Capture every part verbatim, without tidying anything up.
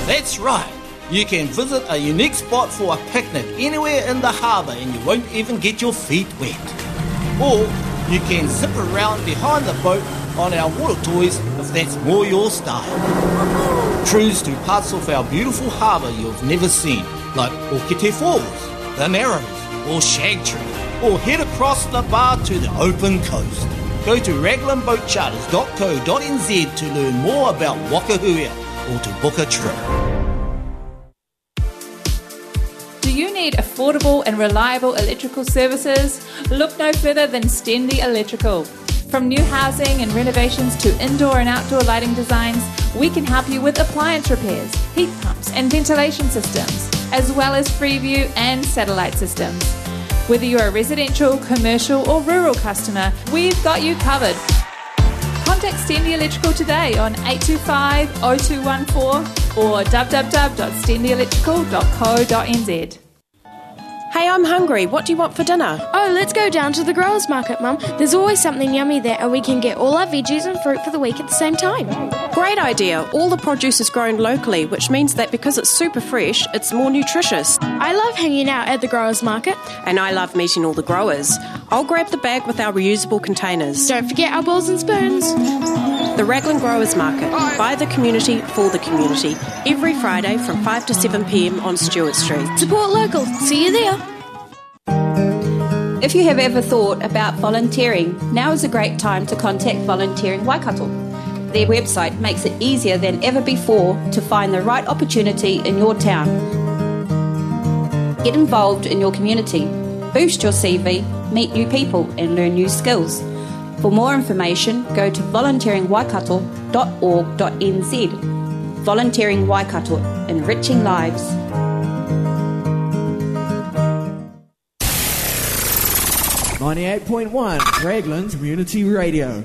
That's right. You can visit a unique spot for a picnic anywhere in the harbour and you won't even get your feet wet. Or you can zip around behind the boat on our water toys if that's more your style. Cruise to parts of our beautiful harbour you've never seen, like Okete Falls, the Narrows, or Shagtree, or head across the bar to the open coast. Go to raglan boat charters dot co dot n z to learn more about Wakahuia or to book a trip. Do you need affordable and reliable electrical services? Look no further than Stenley Electrical. From new housing and renovations to indoor and outdoor lighting designs, we can help you with appliance repairs, heat pumps and ventilation systems, as well as Freeview and satellite systems. Whether you're a residential, commercial or rural customer, we've got you covered. Contact Stenley Electrical today on eight two five, oh two one four or w w w dot stenley electrical dot co dot n z. Hey, I'm hungry. What do you want for dinner? Oh, let's go down to the growers market, Mum. There's always something yummy there and we can get all our veggies and fruit for the week at the same time. Great idea. All the produce is grown locally, which means that because it's super fresh, it's more nutritious. I love hanging out at the growers market. And I love meeting all the growers. I'll grab the bag with our reusable containers. Don't forget our bowls and spoons. The Raglan Growers Market, by the community, for the community, every Friday from five to seven p m on Stewart Street. Support local. See you there. If you have ever thought about volunteering, now is a great time to contact Volunteering Waikato. Their website makes it easier than ever before to find the right opportunity in your town. Get involved in your community, boost your C V, meet new people and learn new skills. For more information, go to volunteering waikato dot org dot n z. Volunteering Waikato, enriching lives. ninety-eight point one Raglan Community Radio.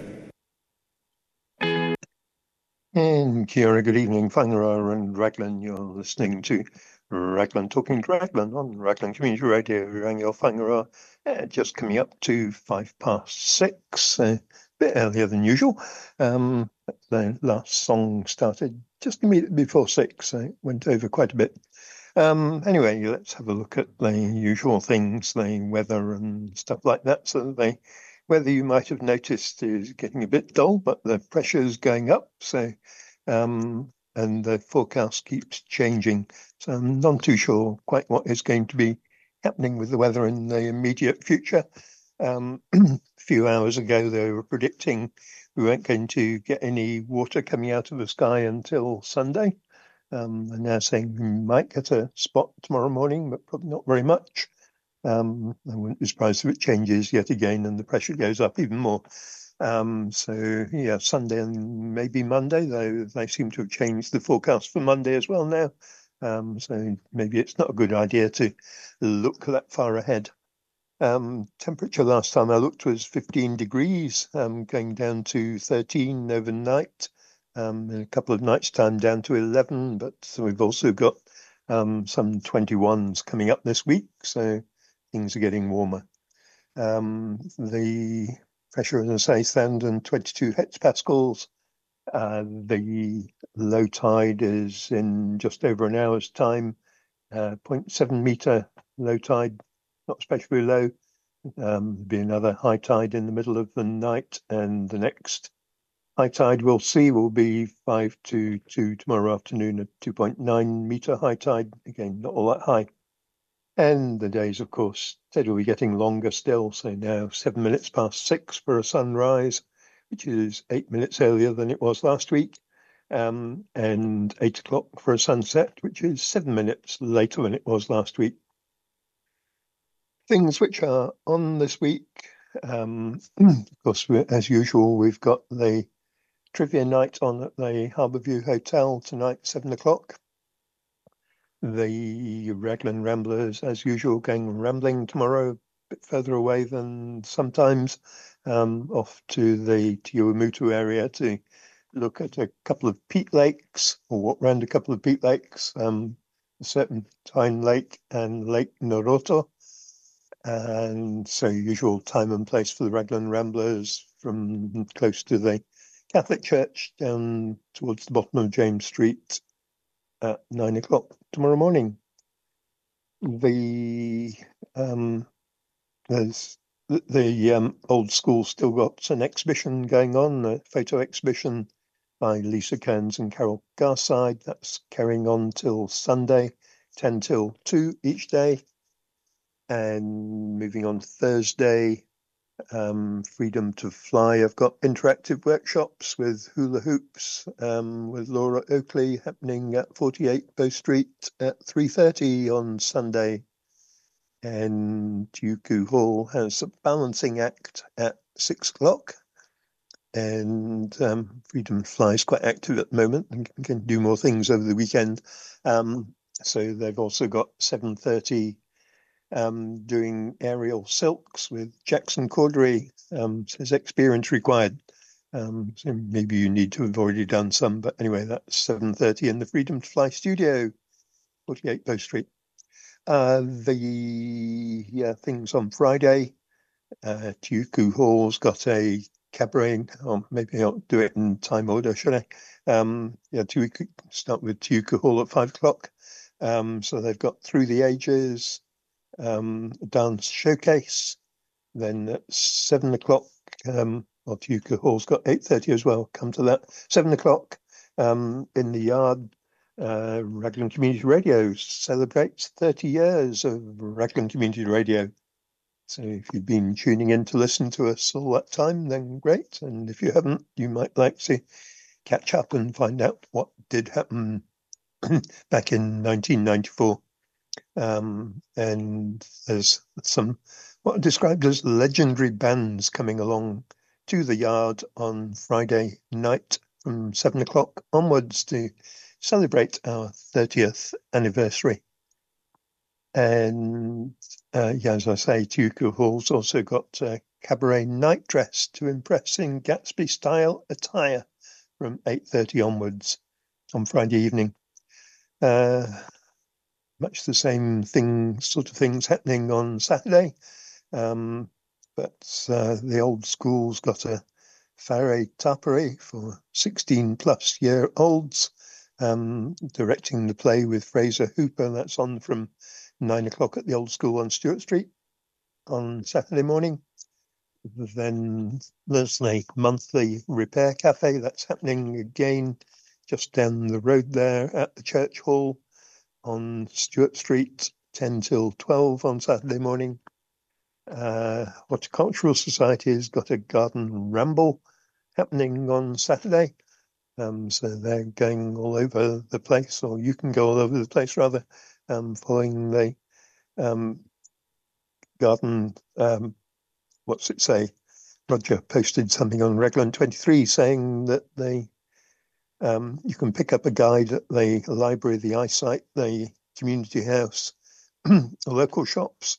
And kia ora, good evening, whangaroa and Raglan. You're listening to Raglan Talking to Raglan on Raglan Community Radio, Rangi Whangaroa. Uh, just coming up to five past six, a uh, bit earlier than usual. Um, the last song started just immediately before six, so it went over quite a bit. Um, anyway, let's have a look at the usual things, the weather and stuff like that. So the weather, you might have noticed, is getting a bit dull, but the pressure's going up. So, um, and the forecast keeps changing. So I'm not too sure quite what is going to be happening with the weather in the immediate future. Um, a few hours ago, they were predicting we weren't going to get any water coming out of the sky until Sunday. Um, they're now saying we might get a spot tomorrow morning, but probably not very much. Um, I wouldn't be surprised if it changes yet again and the pressure goes up even more. Um, so, yeah, Sunday and maybe Monday, though they seem to have changed the forecast for Monday as well now. Um, so maybe it's not a good idea to look that far ahead. Um, temperature last time I looked was fifteen degrees, um, going down to thirteen overnight. Um, in a couple of nights' time down to eleven, but we've also got um, some twenty-ones coming up this week, so things are getting warmer. Um, the pressure, as I say, stand and twenty-two hectopascals. Uh, the low tide is in just over an hour's time, uh, zero point seven metre low tide, not especially low. Um, there'll be another high tide in the middle of the night, and the next high tide we'll see will be five to two tomorrow afternoon at two point nine metre high tide. Again, not all that high. And the days, of course, said will be getting longer still. So now seven minutes past six for a sunrise, which is eight minutes earlier than it was last week. Um, and eight o'clock for a sunset, which is seven minutes later than it was last week. Things which are on this week, um, of course, as usual, we've got the trivia night on at the Harbourview Hotel tonight, seven o'clock. The Raglan Ramblers, as usual, going rambling tomorrow, a bit further away than sometimes, um, off to the Tiuamutu area to look at a couple of peat lakes, or walk around a couple of peat lakes, um, a Serpentine Lake and Lake Noroto. And so usual time and place for the Raglan Ramblers from close to the Catholic Church down towards the bottom of James Street, at nine o'clock tomorrow morning. The um, there's the, the um, old school still got an exhibition going on, a photo exhibition by Lisa Kearns and Carol Garside. That's carrying on till Sunday, ten till two each day. And moving on to Thursday, um, Freedom to Fly. I've got interactive workshops with hula hoops um, with Laura Oakley happening at forty-eight Bow Street at three thirty on Sunday. And Tuku Hall has a balancing act at six o'clock. And um, Freedom to Fly is quite active at the moment and can do more things over the weekend. Um, so they've also got seven thirty Um, doing aerial silks with Jackson Cordery. Um, says experience required. Um, so maybe you need to have already done some, but anyway, that's seven thirty in the Freedom to Fly studio, forty-eight Bow Street. Uh, the yeah, things on Friday, uh, Tuku Hall's got a cabaret, or maybe I'll do it in time order, should I? Um, yeah, Tuku, start with Tuku Hall at five o'clock. Um, so they've got Through the Ages, um dance showcase, then at seven o'clock um well Tuku Hall's got eight thirty as well, come to that. Seven o'clock um in the yard, uh Raglan Community Radio celebrates thirty years of Raglan Community Radio. So if you've been tuning in to listen to us all that time, then great, and if you haven't, you might like to catch up and find out what did happen back in nineteen ninety-four. Um, and there's some what are described as legendary bands coming along to the yard on Friday night from seven o'clock onwards to celebrate our thirtieth anniversary. And uh, yeah, as I say, Tuku Hall's also got a cabaret night dress to impress in Gatsby style attire from eight thirty onwards on Friday evening. Uh, Much the same thing, sort of things happening on Saturday, um, but uh, the old school's got a Faray Tapere for sixteen plus year olds, um, directing the play with Fraser Hooper. That's on from nine o'clock at the old school on Stewart Street on Saturday morning. Then there's the monthly repair cafe that's happening again just down the road there at the church hall on Stewart Street, ten till twelve on Saturday morning. Uh, Horticultural Society has got a garden ramble happening on Saturday. Um, so they're going all over the place, or you can go all over the place rather, um, following the um, garden. Um, what's it say? Roger posted something on Raglan twenty-three saying that they Um, you can pick up a guide at the library, the eyesight, the community house, local shops,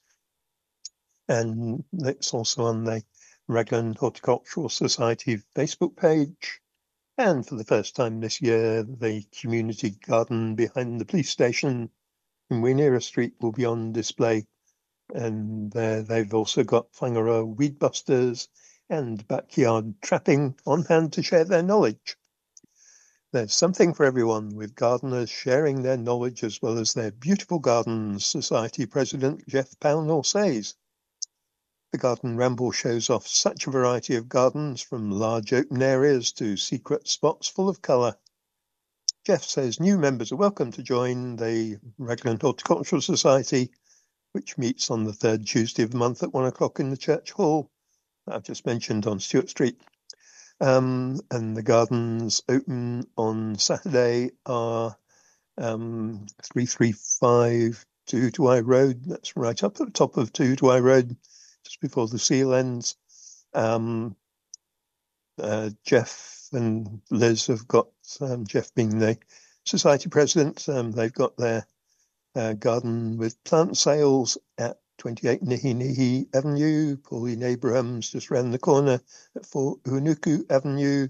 and it's also on the Raglan Horticultural Society Facebook page. And for the first time this year, the community garden behind the police station in Wainera Street will be on display. And uh, they've also got Whangaroa weed busters and backyard trapping on hand to share their knowledge. There's something for everyone, with gardeners sharing their knowledge as well as their beautiful gardens, Society President Jeff Pownall says. The Garden Ramble shows off such a variety of gardens, from large open areas to secret spots full of colour. Jeff says new members are welcome to join the Raglan Horticultural Society, which meets on the third Tuesday of the month at one o'clock in the church hall that I've just mentioned on Stewart Street. Um, and the gardens open on Saturday are um, three three five Tutuai Road. That's right up at the top of Tutuai Road, just before the seal ends. Um, uh, Jeff and Liz have got, um, Jeff being the society president, um, they've got their uh, garden with plant sales at twenty-eight Nihi Nihi Avenue. Pauline Abrahams just round the corner at four Unuku Avenue.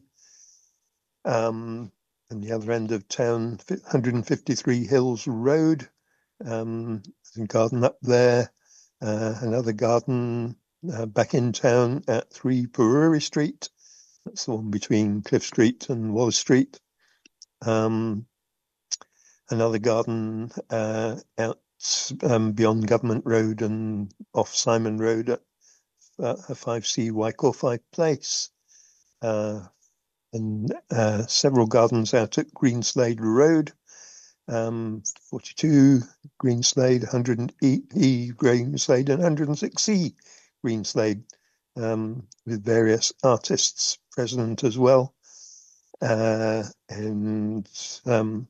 Um, and the other end of town, one fifty-three Hills Road. Um, there's a garden up there. Uh, another garden uh, back in town at three Pururi Street. That's the one between Cliff Street and Wallace Street. Um, another garden uh, out um, beyond Government Road and off Simon Road at uh, five C Wyckoff Place. Uh, and uh, several gardens out at Greenslade Road, um, forty-two Greenslade, one hundred E, e Greenslade, and one hundred six C Greenslade, um, with various artists present as well. Uh, and um,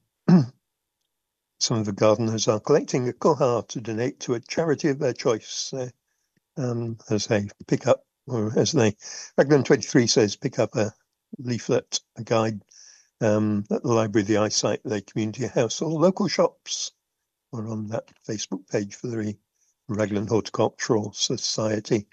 some of the gardeners are collecting a koha to donate to a charity of their choice. So, um, as they pick up, or as they, Raglan twenty-three says, pick up a leaflet, a guide um, at the Library of the Eyesight, the community house, or local shops, or on that Facebook page for the Raglan Horticultural Society.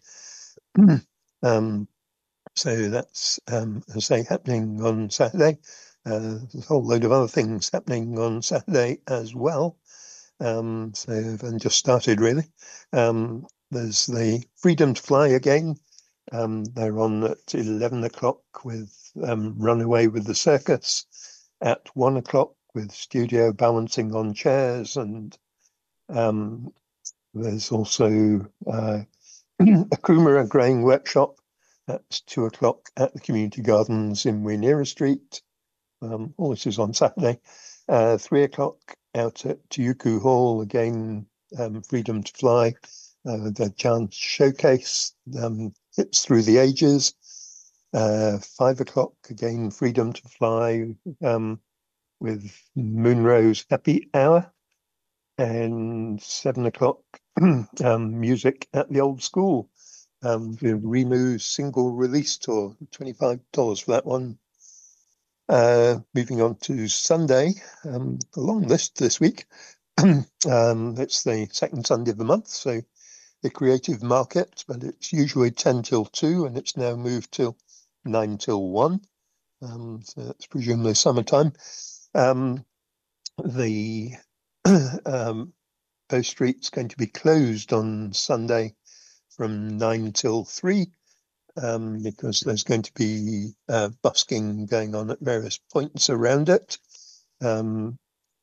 um, so that's, um, as I say, happening on Saturday. Uh, there's a whole load of other things happening on Saturday as well. Um, so I've just started, really. Um, there's the Freedom to Fly again. Um, they're on at eleven o'clock with um, Runaway with the Circus, at one o'clock with Studio Balancing on Chairs, and um, there's also uh, a Kumara Growing Workshop at two o'clock at the Community Gardens in Wienera Street. Um, all this is on Saturday. Uh, three o'clock out at Tuuku Hall, again, um, Freedom to Fly, uh, the Chance Showcase, um, Hips Through the Ages. Uh, five o'clock, again, Freedom to Fly, um, with Moonrose Happy Hour. And seven o'clock, um, music at the Old School, um, with Remu's single release tour, twenty-five dollars for that one. Uh, moving on to Sunday, um, a long list this week. um, it's the second Sunday of the month, so the Creative Market, but it's usually ten till two, and it's now moved till nine till one. Um, so that's presumably summertime. Um, the um, Bow Street's going to be closed on Sunday from nine till three. Um, because there's going to be uh, busking going on at various points around it. Um,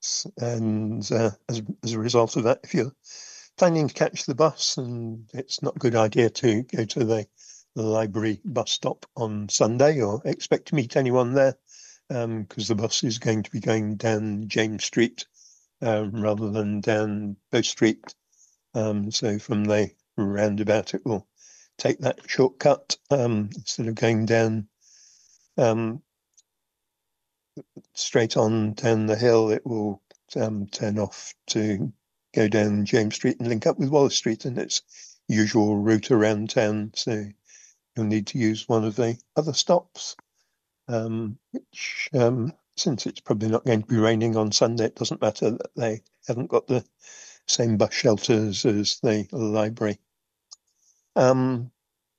and uh, as, as a result of that, if you're planning to catch the bus, and it's not a good idea to go to the, the library bus stop on Sunday or expect to meet anyone there, because um, the bus is going to be going down James Street um, rather than down Bow Street. Um, so from the roundabout, it will take that shortcut um, instead of going down um, straight on down the hill. It will um, turn off to go down James Street and link up with Wallace Street in its usual route around town. So you'll need to use one of the other stops, um, which um, since it's probably not going to be raining on Sunday, it doesn't matter that they haven't got the same bus shelters as the library. Um,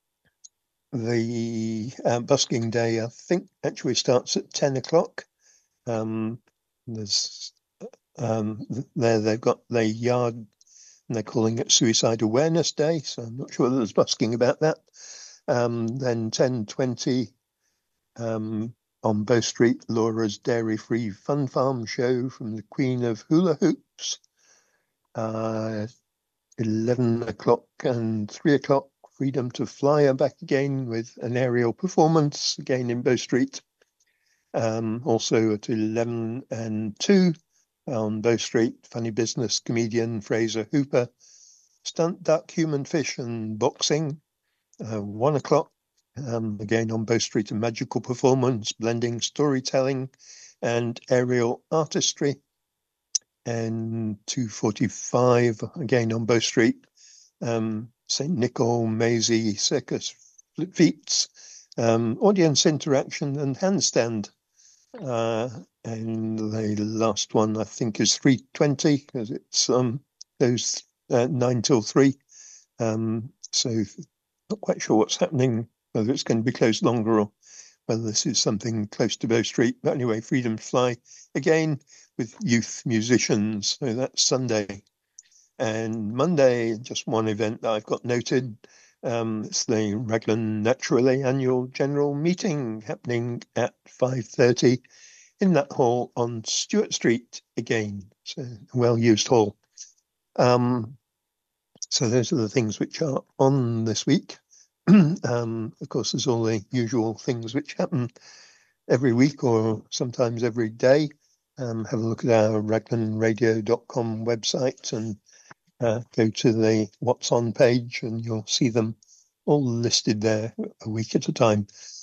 the uh, busking day, I think, actually starts at ten o'clock. Um, there's um, there they've got their yard, and they're calling it Suicide Awareness Day, so I'm not sure whether there's busking about that. Um, then ten twenty um, on Bow Street, Laura's Dairy Free Fun Farm show from the Queen of Hula Hoops. Uh, eleven o'clock and three o'clock, Freedom to Fly are back again with an aerial performance, again in Bow Street. Um, also at eleven and two on Bow Street, funny business comedian Fraser Hooper, stunt duck, human fish and boxing. Uh, one o'clock, um, again on Bow Street, a magical performance blending storytelling and aerial artistry. And two forty-five, again on Bow Street, um, Saint Nicol, Maisie, Circus Feats, um, audience interaction and handstand. Uh, and the last one, I think, is three twenty, because it's um, those uh, nine till three. Um, so not quite sure what's happening, whether it's going to be closed longer or whether this is something close to Bow Street. But anyway, Freedom to Fly, again, with youth musicians. So that's Sunday. And Monday, just one event that I've got noted. Um, it's the Raglan Naturally Annual General Meeting happening at five thirty in that hall on Stewart Street again. So a well-used hall. Um, so those are the things which are on this week. um, of course, there's all the usual things which happen every week or sometimes every day. Um, have a look at our raglan radio dot com website and uh, go to the What's On page, and you'll see them all listed there a week at a time.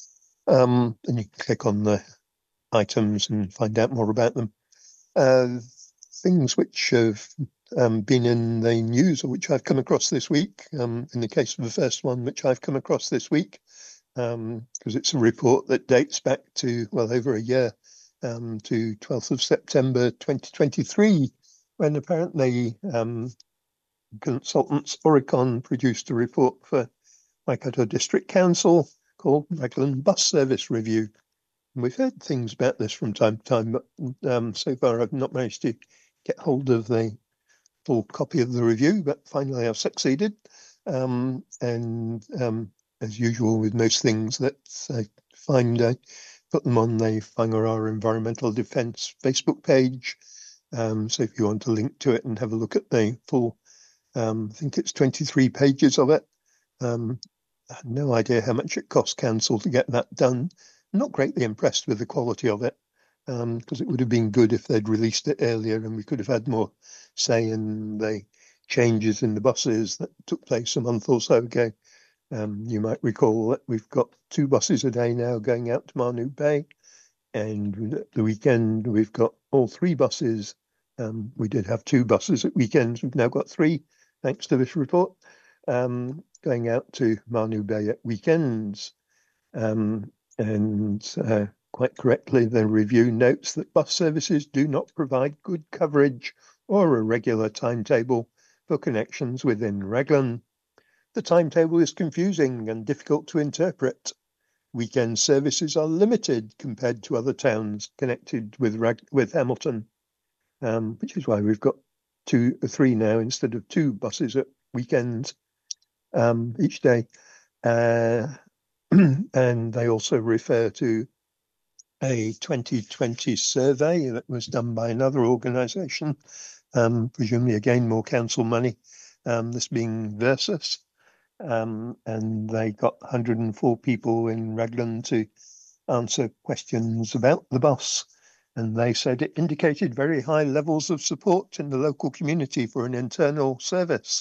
Um, and you can click on the items and find out more about them. Uh, things which have um, been in the news or which I've come across this week, um, in the case of the first one which I've come across this week, because um, it's a report that dates back to, well, over a year, um, to twelfth of September twenty twenty-three, when apparently um, consultants Oricon produced a report for Waikato District Council called Raglan Bus Service Review. And we've heard things about this from time to time, but um, so far I've not managed to get hold of the full copy of the review, but finally I've succeeded. Um, and um, as usual with most things that I find, I put them on the Whangaroa Environmental Defence Facebook page. Um, so if you want to link to it and have a look at the full, um, I think it's twenty-three pages of it. Um, I had no idea how much it cost council to get that done. I'm not greatly impressed with the quality of it, because um, it would have been good if they'd released it earlier and we could have had more say in the changes in the buses that took place a month or so ago. Um, you might recall that we've got two buses a day now going out to Manu Bay, and at the weekend we've got all three buses. Um, we did have two buses at weekends. We've now got three, thanks to this report, um, going out to Manu Bay at weekends. Um, and uh, quite correctly, the review notes that bus services do not provide good coverage or a regular timetable for connections within Raglan. The timetable is confusing and difficult to interpret. Weekend services are limited compared to other towns connected with Rag- with Hamilton, um, which is why we've got two or three now instead of two buses at weekends um, each day. Uh, and they also refer to a twenty twenty survey that was done by another organisation, um, presumably again more council money, um, this being Versus. Um, and they got one hundred four people in Raglan to answer questions about the bus. And they said it indicated very high levels of support in the local community for an internal service.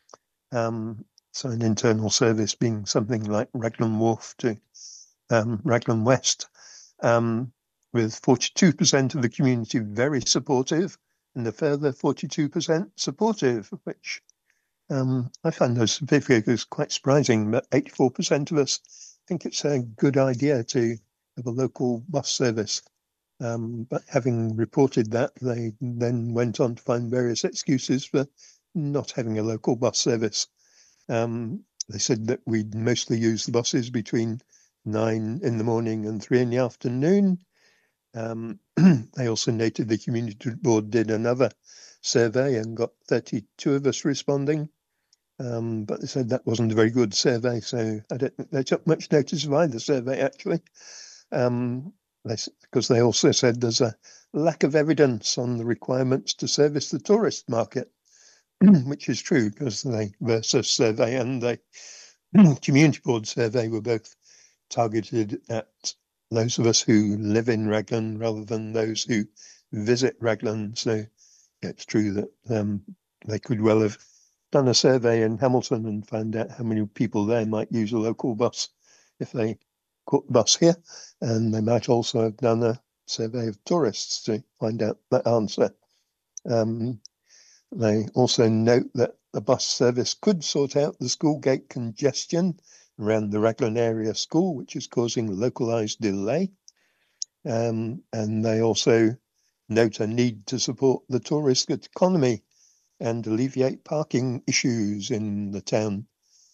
Um, so an internal service being something like Raglan Wharf to um, Raglan West, um, with forty-two percent of the community very supportive and a further forty-two percent supportive, which Um, I find those figures quite surprising, but eighty-four percent of us think it's a good idea to have a local bus service. Um, but having reported that, they then went on to find various excuses for not having a local bus service. Um, they said that we'd mostly use the buses between nine in the morning and three in the afternoon. Um, they also noted the community board did another survey and got thirty-two of us responding. Um, but they said that wasn't a very good survey, so I don't think they took much notice of either survey, actually. Um, they, because they also said there's a lack of evidence on the requirements to service the tourist market, which is true, because the Versus survey and the community board survey were both targeted at those of us who live in Raglan rather than those who visit Raglan. So it's true that um, they could well have done a survey in Hamilton and found out how many people there might use a local bus if they caught the bus here. And they might also have done a survey of tourists to find out that answer. Um, they also note that the bus service could sort out the school gate congestion around the Raglan area school, which is causing localised delay. Um, and they also note a need to support the tourist economy and alleviate parking issues in the town,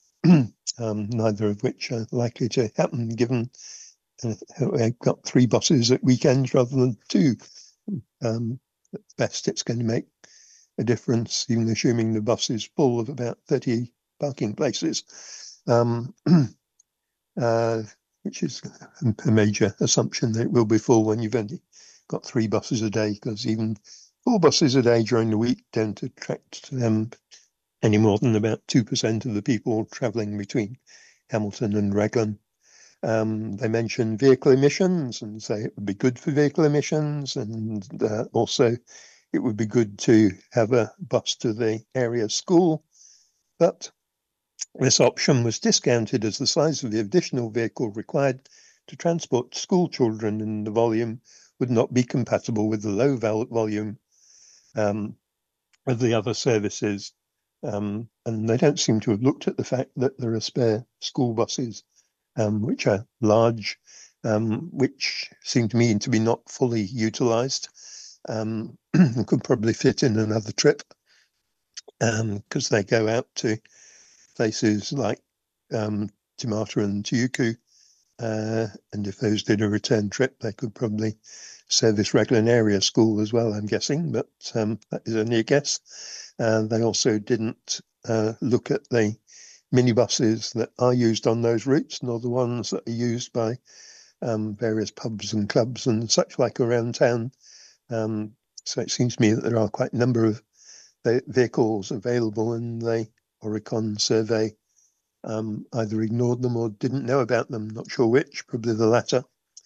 um, neither of which are likely to happen given uh, we've got three buses at weekends rather than two. Um, at best, it's going to make a difference, even assuming the bus is full of about thirty parking places, um, uh, which is a major assumption that it will be full when you've only got three buses a day, because even four buses a day during the week don't attract um, any more than about two percent of the people travelling between Hamilton and Raglan. Um, they mentioned vehicle emissions and say it would be good for vehicle emissions, and uh, also it would be good to have a bus to the area school. But this option was discounted as the size of the additional vehicle required to transport school children and the volume would not be compatible with the low volume um, of the other services. Um, and they don't seem to have looked at the fact that there are spare school buses, um, which are large, um, which seem to me to be not fully utilised. Um, could probably fit in another trip, because um, they go out to places like um, Timata and Tiuku, uh, and if those did a return trip, they could probably service Raglan area school as well, I'm guessing, but um, that is only a guess. Uh, they also didn't uh, look at the minibuses that are used on those routes, nor the ones that are used by um, various pubs and clubs and such like around town. Um, so it seems to me that there are quite a number of vehicles available, and the Oricon survey um, either ignored them or didn't know about them. Not sure which, probably the latter.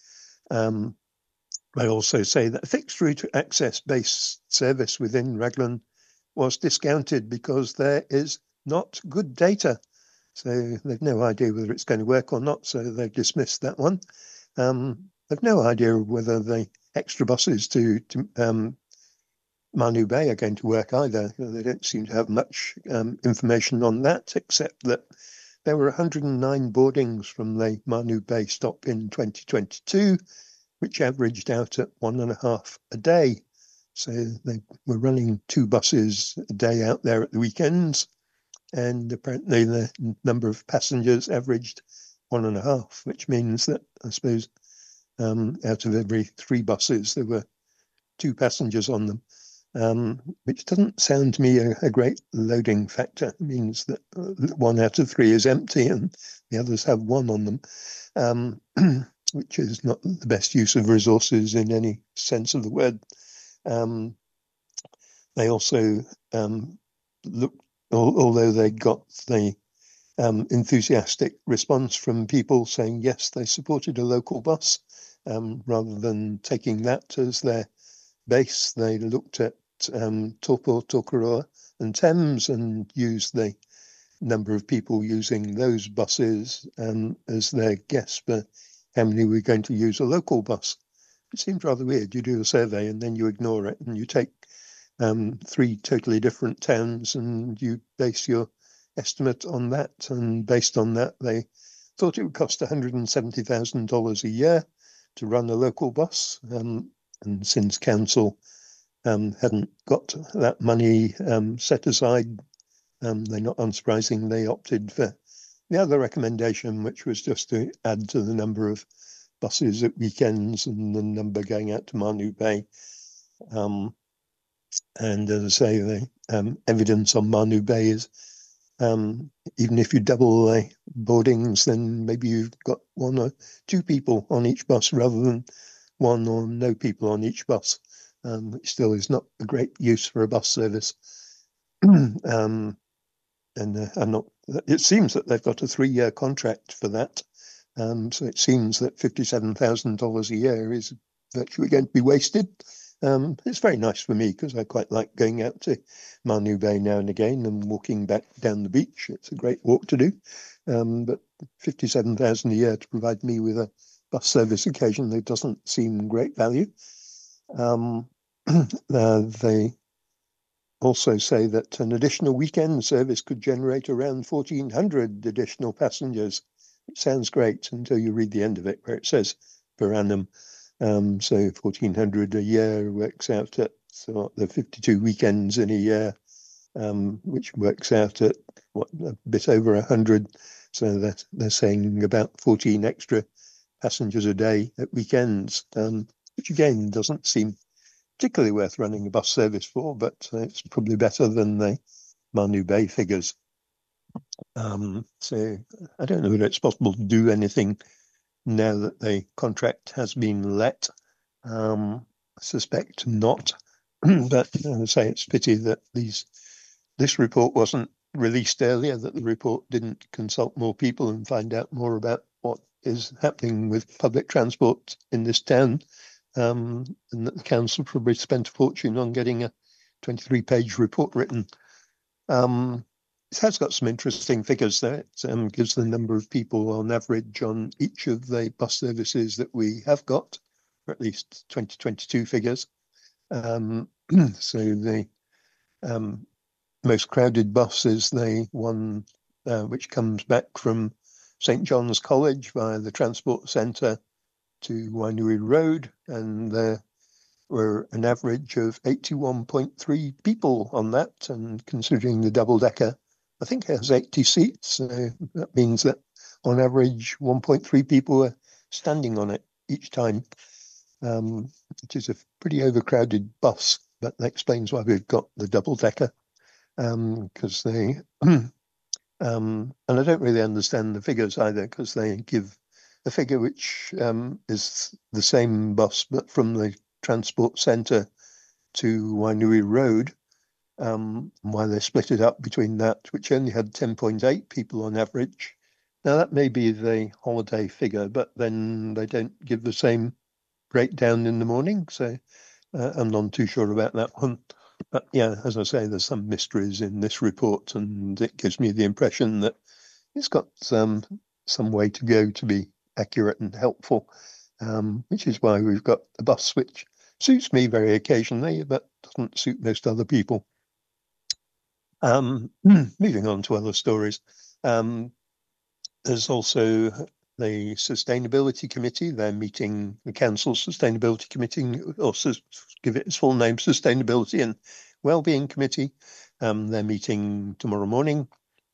Um, I also say that fixed route access-based service within Raglan was discounted because there is not good data. So they've no idea whether it's going to work or not, so they've dismissed that one. Um, they've no idea whether the extra buses to, to um, Manu Bay are going to work either. They don't seem to have much um, information on that, except that there were one hundred nine boardings from the Manu Bay stop in twenty twenty-two, which averaged out at one and a half a day. So they were running two buses a day out there at the weekends, and apparently the number of passengers averaged one and a half, which means that, I suppose, um, out of every three buses, there were two passengers on them, um, which doesn't sound to me a, a great loading factor. It means that one out of three is empty and the others have one on them, um, which is not the best use of resources in any sense of the word. Um, they also um, looked, although they got the um, enthusiastic response from people saying, yes, they supported a local bus, um, rather than taking that as their base, they looked at um, Taupo, Tokoroa and Thames and used the number of people using those buses um, as their guess for how many we're going to use a local bus. It seems rather weird. You do a survey and then you ignore it, and you take um, three totally different towns and you base your estimate on that. And based on that, they thought it would cost one hundred seventy thousand dollars a year to run a local bus. Um, and since council um, hadn't got that money um, set aside, um, they not unsurprising, they opted for the other recommendation, which was just to add to the number of buses at weekends and the number going out to Manu Bay. Um, and as I say, the um, evidence on Manu Bay is um, even if you double the boardings, then maybe you've got one or two people on each bus rather than one or no people on each bus, um, which still is not a great use for a bus service. um, and uh, I'm not. It seems that they've got a three-year contract for that. Um, so it seems that fifty-seven thousand dollars a year is virtually going to be wasted. Um, it's very nice for me because I quite like going out to Manu Bay now and again and walking back down the beach. It's a great walk to do. Um, but fifty-seven thousand dollars a year to provide me with a bus service occasionally doesn't seem great value. Um, uh, they also say that an additional weekend service could generate around fourteen hundred additional passengers. It sounds great until you read the end of it, where it says per annum. Um, so fourteen hundred a year works out at so the fifty-two weekends in a year, um, which works out at what a bit over one hundred. So that they're saying about fourteen extra passengers a day at weekends, um, which again doesn't seem particularly worth running a bus service for, but uh, it's probably better than the Manu Bay figures. Um, so I don't know whether it's possible to do anything now that the contract has been let. Um, suspect not. But as I say, it's a pity that these this report wasn't released earlier, that the report didn't consult more people and find out more about what is happening with public transport in this town, um, and that the council probably spent a fortune on getting a twenty-three page report written. Um, it has got some interesting figures there. It um, gives the number of people on average on each of the bus services that we have got, or at least twenty twenty-two figures. Um, so the um, most crowded bus is the one uh, which comes back from Saint John's College via the transport centre to Wainui Road, and there were an average of eighty-one point three people on that, and considering the double-decker, I think it has eighty seats, so that means that on average one point three people were standing on it each time, um, which is a pretty overcrowded bus, but that explains why we've got the double-decker, because um, they... Um, and I don't really understand the figures either, because they give a figure which um, is the same bus, but from the transport centre to Wainui Road, um, while they split it up between that, which only had ten point eight people on average. Now, that may be the holiday figure, but then they don't give the same breakdown in the morning, so uh, I'm not too sure about that one. But yeah, as I say, there's some mysteries in this report, and it gives me the impression that it's got um, some way to go to be accurate and helpful, um, which is why we've got a bus which suits me very occasionally, but doesn't suit most other people. Um, moving on to other stories. Um, there's also the Sustainability Committee. They're meeting, the Council Sustainability Committee, or sus give it its full name, Sustainability and Wellbeing Committee. Um, they're meeting tomorrow morning,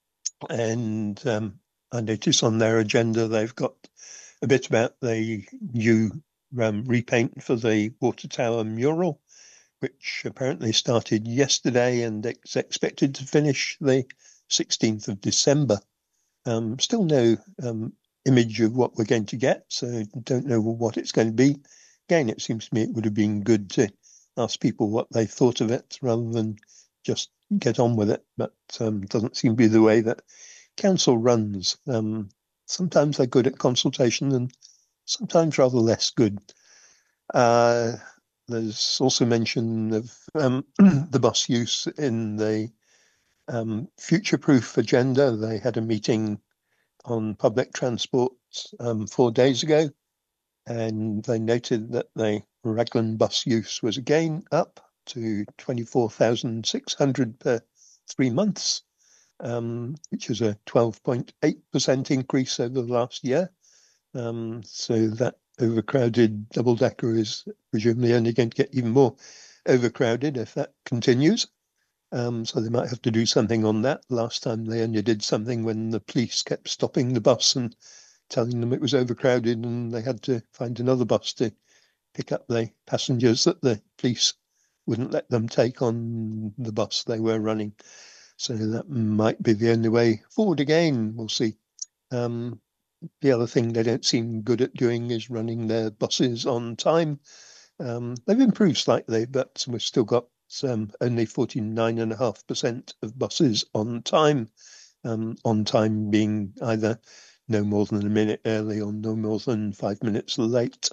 and um, I notice on their agenda they've got a bit about the new um, repaint for the Water Tower mural, which apparently started yesterday and is expected to finish the sixteenth of December. Um, still no um, image of what we're going to get, so don't know what it's going to be. Again, it seems to me it would have been good to ask people what they thought of it rather than just get on with it, but um, doesn't seem to be the way that council runs. Um, sometimes they're good at consultation and sometimes rather less good. Uh, there's also mention of um, the bus use in the um, future-proof agenda. They had a meeting on public transport um, four days ago, and they noted that the Raglan bus use was again up to twenty-four thousand six hundred per three months, um, which is a twelve point eight percent increase over the last year. Um, so that overcrowded double-decker is presumably only going to get even more overcrowded if that continues. Um, so they might have to do something on that. Last time they only did something when the police kept stopping the bus and telling them it was overcrowded, and they had to find another bus to pick up the passengers that the police wouldn't let them take on the bus they were running. So that might be the only way forward again. We'll see. Um, the other thing they don't seem good at doing is running their buses on time. Um, they've improved slightly, but we've still got um, only forty-nine point five percent of buses on time, um, on time being either no more than a minute early or no more than five minutes late.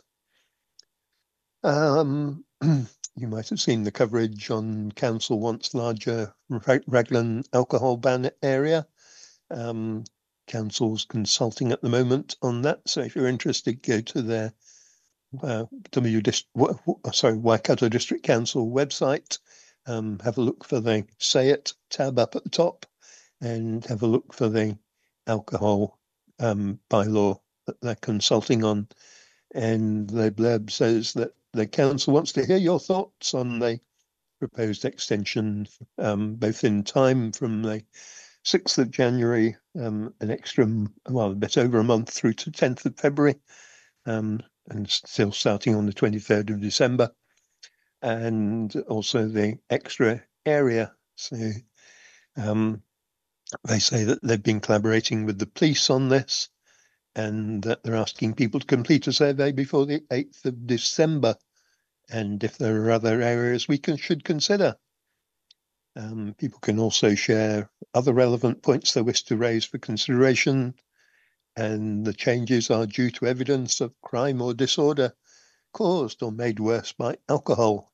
Um, you might have seen the coverage on Council wants larger Raglan alcohol ban area. Um, Council's consulting at the moment on that, so if you're interested, go to their uh, W Dist sorry Waikato District Council website. Um, have a look for the Say It tab up at the top, and have a look for the alcohol um, bylaw that they're consulting on. And the blurb says that the council wants to hear your thoughts on the proposed extension, um, both in time from the sixth of January, um, an extra, well, a bit over a month through to tenth of February, um, and still starting on the twenty-third of December, and also the extra area. So um, they say that they've been collaborating with the police on this, and that they're asking people to complete a survey before the eighth of December. and if there are other areas we can, should consider. Um, people can also share other relevant points they wish to raise for consideration, and the changes are due to evidence of crime or disorder caused or made worse by alcohol.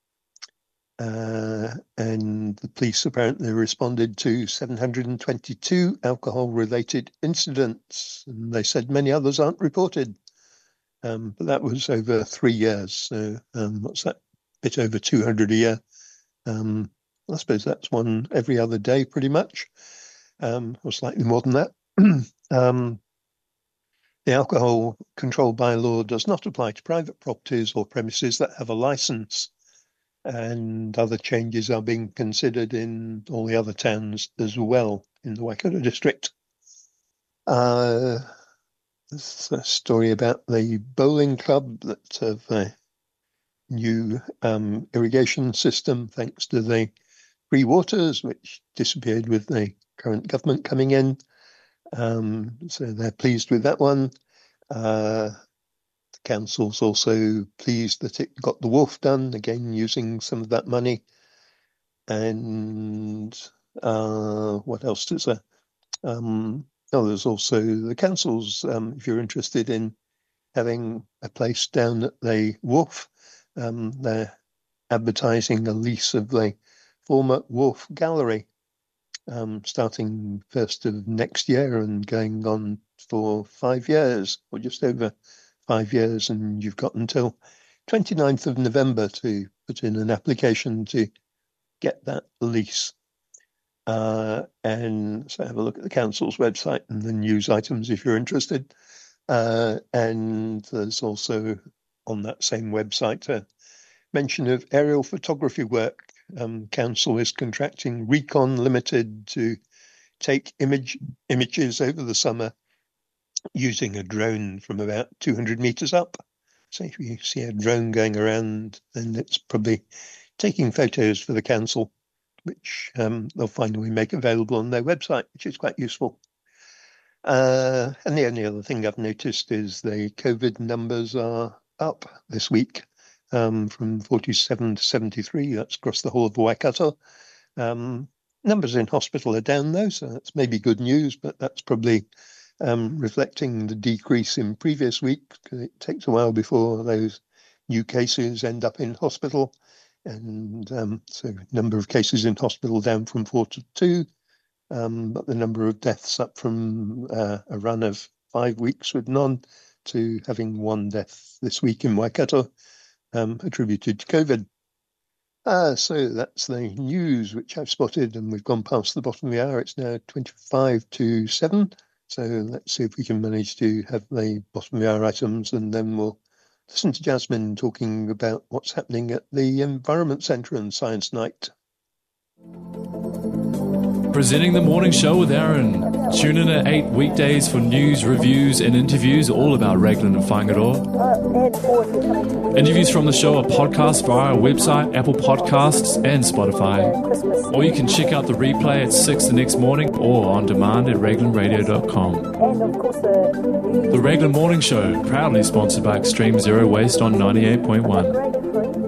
Uh, and the police apparently responded to seven hundred twenty-two alcohol-related incidents, and they said many others aren't reported. Um, but that was over three years, so um, what's that? Bit over two hundred a year. Um, I suppose that's one every other day, pretty much, um, or slightly more than that. um, the alcohol control bylaw does not apply to private properties or premises that have a licence, and other changes are being considered in all the other towns as well in the Waikato district. Uh, there's a story about the bowling club that have a new um, irrigation system thanks to the free waters, which disappeared with the current government coming in. Um, so they're pleased with that one. Uh, the council's also pleased that it got the wharf done, again using some of that money. And uh, what else is there? Um, oh, there's also the council's, um, if you're interested in having a place down at the wharf, um, they're advertising a lease of the former Wharf Gallery, um, starting first of next year and going on for five years, or just over five years, and you've got until twenty-ninth of November to put in an application to get that lease. Uh, and so have a look at the council's website and the news items if you're interested. Uh, and there's also on that same website a mention of aerial photography work. Um, council is contracting Recon Limited to take image images over the summer using a drone from about two hundred metres up. So if you see a drone going around, then it's probably taking photos for the council, which um, they'll finally make available on their website, which is quite useful. Uh, and the only other thing I've noticed is the COVID numbers are up this week. Um, from forty-seven to seventy-three, that's across the whole of Waikato. Um, numbers in hospital are down though, so that's maybe good news, but that's probably um, reflecting the decrease in previous week, because it takes a while before those new cases end up in hospital. And um, so number of cases in hospital down from four to two, um, but the number of deaths up from uh, a run of five weeks with none to having one death this week in Waikato. Um, attributed to COVID. Uh, so that's the news which I've spotted, and we've gone past the bottom of the hour. It's now twenty-five to seven. So let's see if we can manage to have the bottom of the hour items, and then we'll listen to Jasmine talking about what's happening at the Environment Centre and Science Night. Presenting the morning show with Aaron. Tune in at eight weekdays for news, reviews and interviews all about Raglan and Whangaroa. Interviews from the show are podcast via our website, Apple Podcasts and Spotify. Or you can check out the replay at six the next morning or on demand at raglan radio dot com. The Raglan Morning Show, proudly sponsored by Extreme Zero Waste on ninety-eight point one.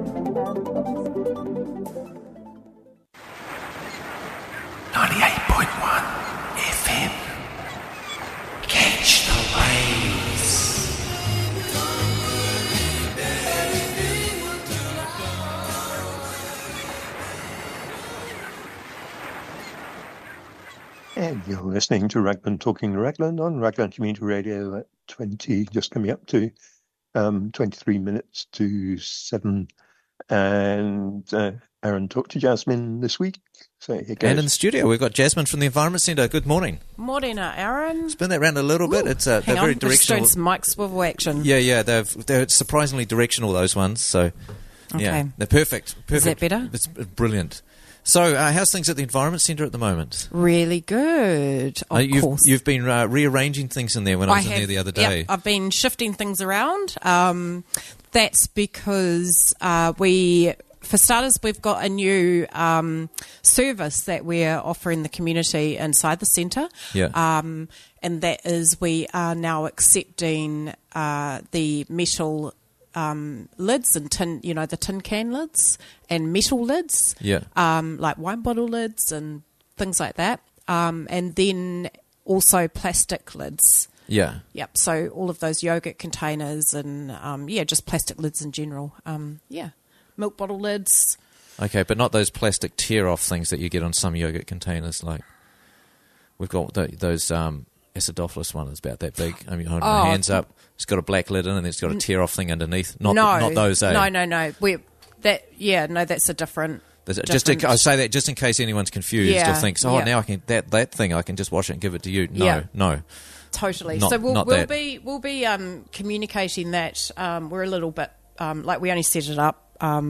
And you're listening to Raglan Talking Raglan on Raglan Community Radio at twenty, just coming up to um, twenty-three minutes to seven. And uh, Aaron talked to Jasmine this week. So here goes. And in the studio, we've got Jasmine from the Environment Centre. Good morning. Morning, Aaron. Spin that around a little bit. Ooh, it's uh, they're hang very on, directional. Just doing some mic swivel action. Yeah, yeah, they've, they're surprisingly directional, those ones. So, yeah, okay. They're perfect. perfect. Is that better? It's brilliant. So, uh, how's things at the Environment Centre at the moment? Really good, of uh, you've, course. You've been uh, rearranging things in there when I, I was have, in there the other day. Yep, I've been shifting things around. Um, that's because uh, we, for starters, we've got a new um, service that we're offering the community inside the centre. Yeah. Um, and that is we are now accepting uh, the metal um, lids and tin, you know, the tin can lids and metal lids, Yeah. um, like wine bottle lids and things like that, um, and then also plastic lids. Yeah. Yep. So all of those yogurt containers and um, yeah, just plastic lids in general. Um, yeah, milk bottle lids. Okay, but not those plastic tear-off things that you get on some yogurt containers. Like we've got th- those um, acidophilus one is about that big. I mean, holding Oh, my hands up. It's got a black lid in it, and it's got a tear-off thing underneath. Not no, not those. Eh? No, no, no. We that yeah, no, that's a different. There's- Just in, different- I say that just in case anyone's confused Yeah, or thinks, oh, yeah. now I can that that thing I can just wash it and give it to you. No, Yeah. no. Totally. Not- so we'll, not we'll that. be we'll be um, communicating that. Um, we're a little bit um, like we only set it up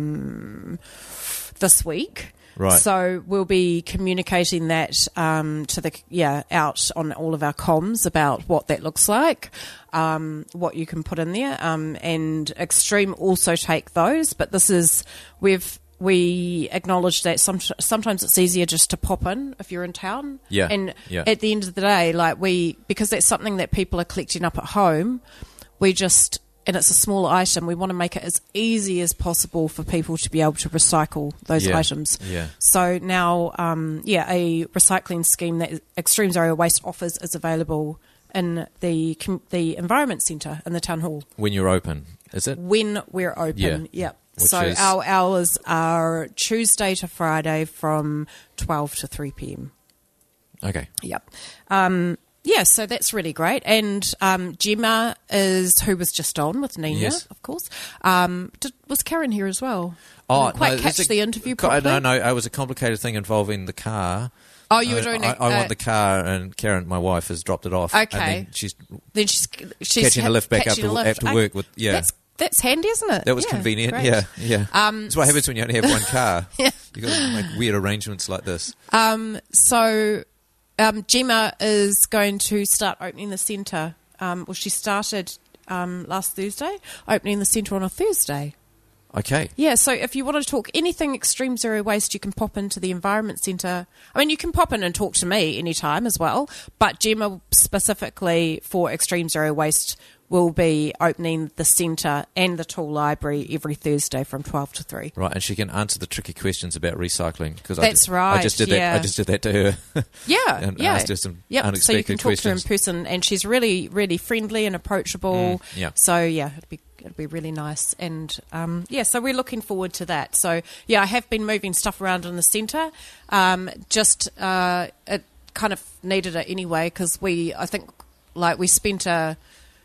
um, this week. Right. So we'll be communicating that um, to the yeah out on all of our comms about what that looks like, um, what you can put in there, um, and Extreme also take those. But this is we've we acknowledge that some, sometimes it's easier just to pop in if you're in town. Yeah, And yeah. at the end of the day, like we because that's something that people are collecting up at home, we just. And it's a small item. We want to make it as easy as possible for people to be able to recycle those Yeah, items. yeah. So now, um, yeah, a recycling scheme that Extreme Zero Waste offers is available in the com- the Environment Centre in the Town Hall When you're open, is it? when we're open. Yeah. Yep. Which So is- our hours are Tuesday to Friday from twelve to three p.m. Okay. Yep. Um, yeah, so that's really great. And um, Gemma is who was just on with Nina, Yes. of course. Um, did, was Karen here as well? Oh, I didn't quite no, catch there's a- the interview co- properly. No, no, it was a complicated thing involving the car. Oh, you were I- doing I, a- I uh, want the car, and Karen, my wife, has dropped it off. Okay. And then she's Then she's, she's catching ha- a lift back catching after, a lift. after I- work. With yeah, That's, that's handy, isn't it? that was Yeah, convenient. great. Yeah, yeah. Um, That's what happens when you only have one car. Yeah. You've got to make weird arrangements like this. Um, so um, Gemma is going to start opening the centre. Um, well, she started um, last Thursday, opening the centre on a Thursday. Okay. Yeah, so if you want to talk anything Extreme Zero Waste, you can pop into the Environment Centre. I mean, you can pop in and talk to me anytime as well, but Gemma specifically for Extreme Zero Waste will be opening the centre and the tool library every Thursday from twelve to three. Right, and she can answer the tricky questions about recycling. Cause That's I, right, I just did yeah. that. I just did that to her. Yeah, and yeah. asked her some yep. unexpected So you can talk questions. to her in person, and she's really, really friendly and approachable. Mm, yeah. So yeah, it'd be it'd be really nice, and um, yeah, so we're looking forward to that. So yeah, I have been moving stuff around in the centre. Um, just uh, it kind of needed it anyway because we, I think, like we spent a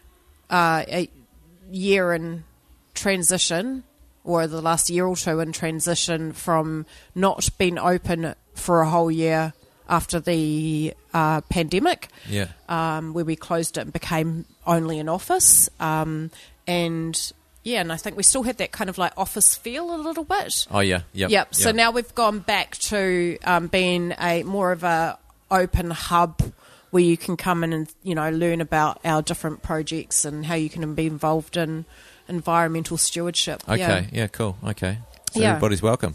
uh, a year in transition, or the last year or two in transition from not being open for a whole year after the uh, pandemic, Yeah. um, where we closed it and became only an office. Um, and yeah, and I think we still had that kind of like office feel a little bit. Oh yeah. Yep. Yep. So yep. now we've gone back to um, being a more of a open hub where you can come in and, you know, learn about our different projects and how you can be involved in environmental stewardship. Okay. Yeah. Yeah. Cool. Okay. So Yeah. everybody's welcome.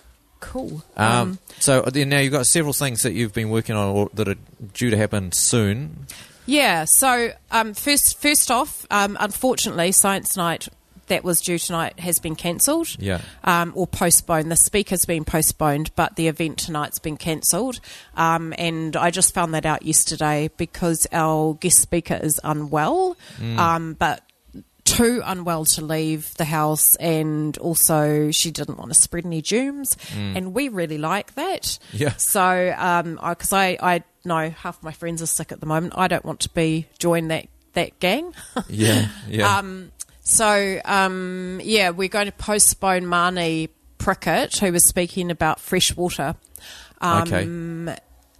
Cool. Um, so then now you've got several things that you've been working on or that are due to happen soon. Yeah, so um, first first off, um, unfortunately, Science Night that was due tonight has been cancelled. Yeah. Um, or postponed. The speaker's been postponed, but the event tonight's been cancelled. Um, and I just found that out yesterday because our guest speaker is unwell, Mm. um, but too unwell to leave the house, and also she didn't want to spread any germs, Mm. and we really like that. Yeah. So, um, because I, I know half my friends are sick at the moment, I don't want to be join that that gang. Yeah. Yeah. Um, so, um, yeah, we're going to postpone Marnie Prickett, who was speaking about fresh water. Um, Okay.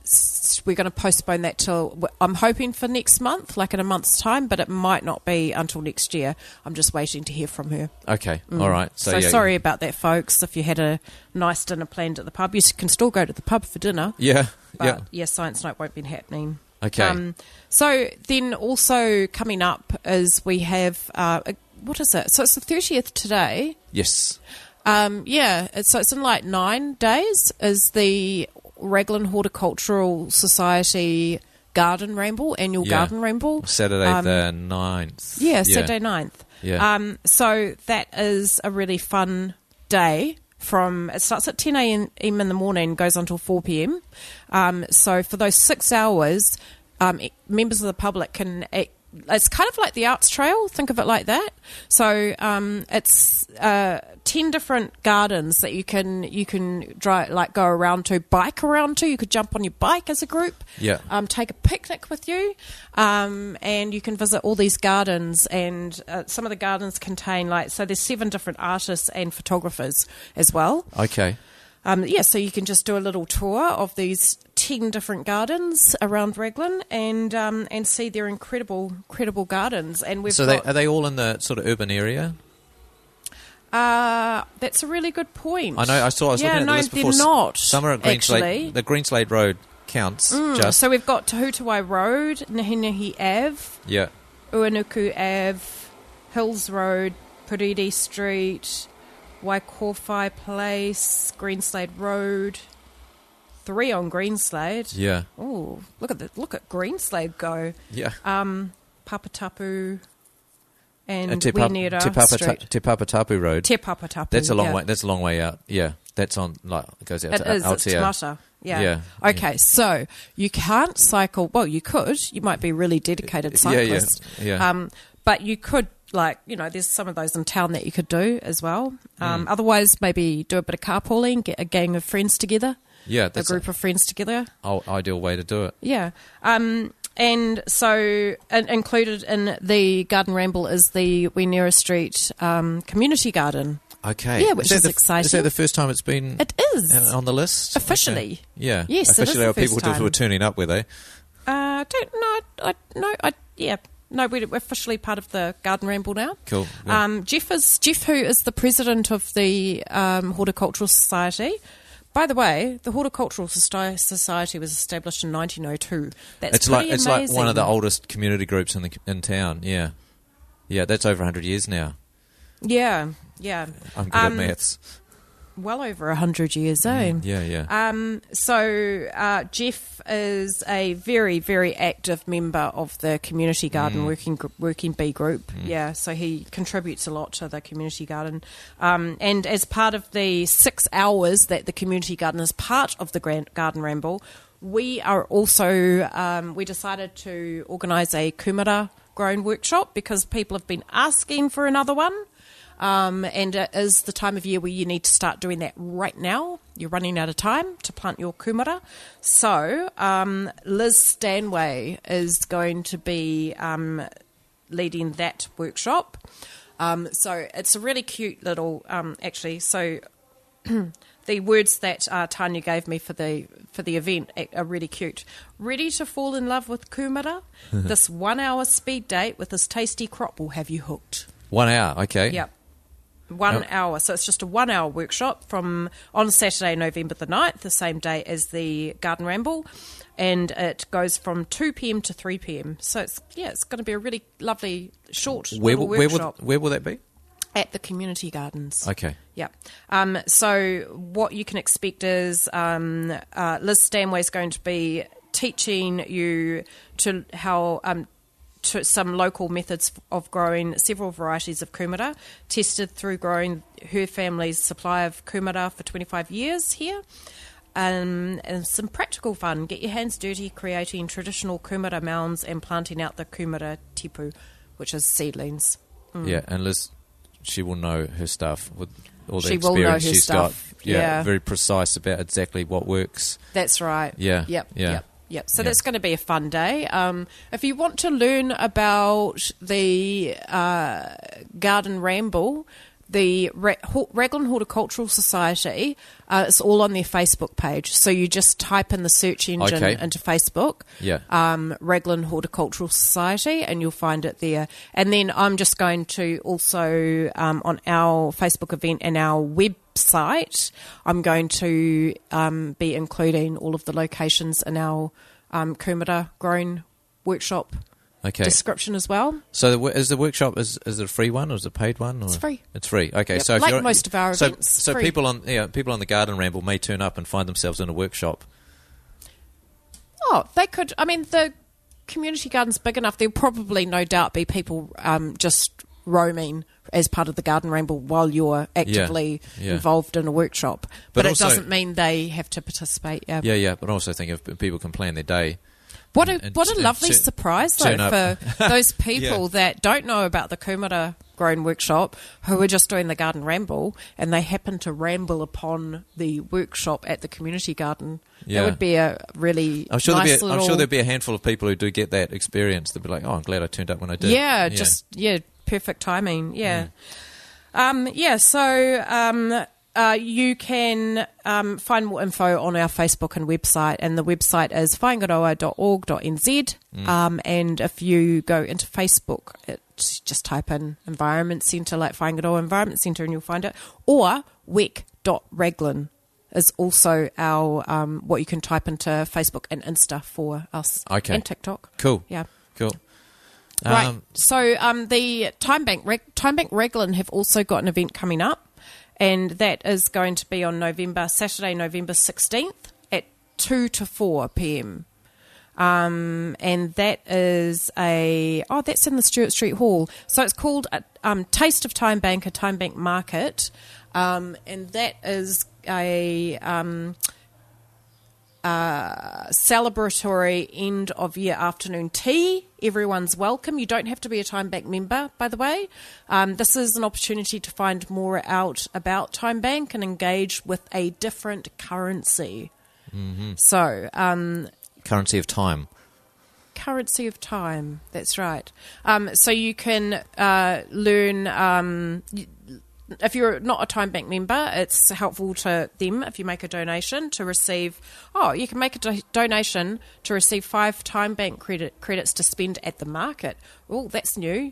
s- We're going to postpone that till, I'm hoping for next month, like in a month's time, but it might not be until next year. I'm just waiting to hear from her. okay. Mm. All right. So, So, yeah. sorry about that, folks. If you had a nice dinner planned at the pub, you can still go to the pub for dinner. Yeah. But Yeah. yeah, Science Night won't be happening. Okay. Um, so then also coming up is we have, uh, a, what is it? So it's the thirtieth today. Yes. Um, yeah, it's, so it's in like nine days is the Raglan Horticultural Society Garden Ramble, annual Yeah. Garden Ramble. Saturday Um, the ninth. Yeah, Saturday ninth. Yeah. Um, so that is a really fun day. From it starts at ten a.m. in the morning, goes on till four p.m. Um, so for those six hours, um, members of the public can. It, it's kind of like the Arts Trail. Think of it like that. So um, it's uh, ten different gardens that you can you can drive, like go around to, bike around to. You could jump on your bike as a group. Yeah. Um, take a picnic with you, um, and you can visit all these gardens. And uh, some of the gardens contain like so. There's seven different artists and photographers as well. Okay. Um, yeah, so you can just do a little tour of these ten different gardens around Raglan and um, and see their incredible, incredible gardens. And we've so got, they, are they all in the sort of urban area? Uh, that's a really good point. I know. I saw. I was yeah, looking at no, the list before. they're not. Some are at Greenslade. The Greenslade Road counts. Mm, just so we've got Tahutuai Road, Nahinahi Ave, yeah, Uanuku Ave, Hills Road, Puridi Street, Waikowhai Place, Greenslade Road. Three on Greenslade. Yeah. Oh, look at the look at Greenslade go. Yeah. Um, Papatapu and uh, Te Wenera Te Papa Street. Te Papatapu Road. Te Papatapu. That's a long yeah. way. That's a long way out. Yeah. That's on. Like it goes out it to is, Aotea. It's Te Mata. Yeah. Yeah. Okay, so you can't cycle. Well, you could. You might be a really dedicated cyclist. Yeah, yeah, yeah. Um, but you could, like, you know, there's some of those in town that you could do as well. Um, Mm. Otherwise, maybe do a bit of carpooling, get a gang of friends together. Yeah, a that's group of friends together. Oh, ideal way to do it. Yeah. Um, and so in, included in the garden ramble is the Wenera Street um, community garden. Okay. Yeah, which is, is the, exciting. Is that the first time it's been It is. uh, on the list? Officially. Okay. Yeah. Yes, it is Officially, the or people first just time. were turning up, were they? Uh, don't no, I no, I yeah, no. We're officially part of the Garden Ramble now. Cool. Cool. Um, Jeff is Jeff, who is the president of the um, Horticultural Society. By the way, the Horticultural Soci- Society was established in nineteen oh two. That's it's like pretty it's amazing. like one of the oldest community groups in the in town. Yeah. Yeah, that's over one hundred years now. Yeah, yeah. I'm good Um, at maths. Well over a hundred years, eh? Mm, yeah, yeah. Um, so uh, Jeff is a very, very active member of the community garden Mm. working gr- working bee group. Mm. Yeah, so he contributes a lot to the community garden. Um, and as part of the six hours that the community garden is part of the Grand Garden Ramble, we are also um, we decided to organise a kumara grown workshop because people have been asking for another one. Um, and it is the time of year where you need to start doing that right now. You're running out of time to plant your kumara. So um, Liz Stanway is going to be um, leading that workshop. Um, so it's a really cute little, um, actually, so the words that uh, Tanya gave me for the for the event are really cute. Ready to fall in love with kumara? This one-hour speed date with this tasty crop will have you hooked. One hour, okay. Yep. One Yep. hour. So it's just a one hour workshop from on Saturday, November the ninth, the same day as the Garden Ramble. And it goes from two p.m. to three p.m. So it's, yeah, it's going to be a really lovely, short Where little will, where will workshop where will that be? at the community gardens. Okay. Yeah. Um, so what you can expect is um, uh, Liz Stanway is going to be teaching you to how um, to some local methods of growing several varieties of kumara, tested through growing her family's supply of kumara for twenty-five years here. Um, and some practical fun. Get your hands dirty creating traditional kumara mounds and planting out the kumara tipu, which is seedlings. Mm. Yeah, and Liz, she will know her stuff with all the She will know experience her she's stuff, got. Yeah, yeah. very precise about exactly what works. That's right. Yeah, Yep. yeah. Yep. Yep. So Yeah. that's going to be a fun day. Um, if you want to learn about the uh, Garden Ramble, the Ra- Ho- Raglan Horticultural Society, uh, it's all on their Facebook page. So you just type in the search engine Okay. into Facebook, Yeah. um, Raglan Horticultural Society, and you'll find it there. And then I'm just going to also, um, on our Facebook event and our website, I'm going to um, be including all of the locations in our um, kumara grown workshop Okay. description as well. So the, wo- is the workshop is is it a free one or is it a paid one? Or? It's free. It's free. Okay. Yep, So if like you're, most of our so, events, so free. people on yeah people on the Garden Ramble may turn up and find themselves in a workshop. Oh, they could. I mean, the community garden's big enough. There'll probably, no doubt, be people um, just roaming as part of the garden ramble while you're actively Yeah, yeah. involved in a workshop. But, But it also- doesn't mean they have to participate. Yeah, Yeah, yeah, but I also think if people can plan their day. What a and- and what a t- lovely t- surprise though turn up. for those people Yeah. that don't know about the Kumara Grown Workshop, who are just doing the garden ramble, and they happen to ramble upon the workshop at the community garden. Yeah. That would be a really I'm sure, nice there'll be a, little. I'm sure there'll be a handful of people who do get that experience. They'll be like, oh, I'm glad I turned up when I did. yeah, just yeah, perfect timing. Yeah, Mm. um, yeah. So. Um, Uh, you can um, find more info on our Facebook and website, and the website is whaingaroa dot org dot n z. Mm. Um, and if you go into Facebook, it, just type in Environment Centre, like Whaingaroa Environment Centre, and you'll find it. Or w e c dot raglan is also our um, what you can type into Facebook and Insta for us, Okay. and TikTok. Cool. Yeah. Cool. Right. Um, So um, the Time Bank Reg- Time Bank Raglan have also got an event coming up. And that is going to be on November, Saturday, November sixteenth at two to four p.m. Um, and that is a, oh, that's in the Stewart Street Hall. So it's called a, um, Taste of Time Bank, a Time Bank Market. Um, and that is a um, uh, celebratory end of year afternoon tea. Everyone's welcome. You don't have to be a Time Bank member, by the way. Um, this is an opportunity to find more out about Time Bank and engage with a different currency. Mm-hmm. So, um, currency of time. currency of time. That's right. Um, so you can uh, learn. Um, y- if you're not a Time Bank member, it's helpful to them if you make a donation to receive. Oh, you can make a do- donation to receive five Time Bank credit credits to spend at the market. Oh, that's new.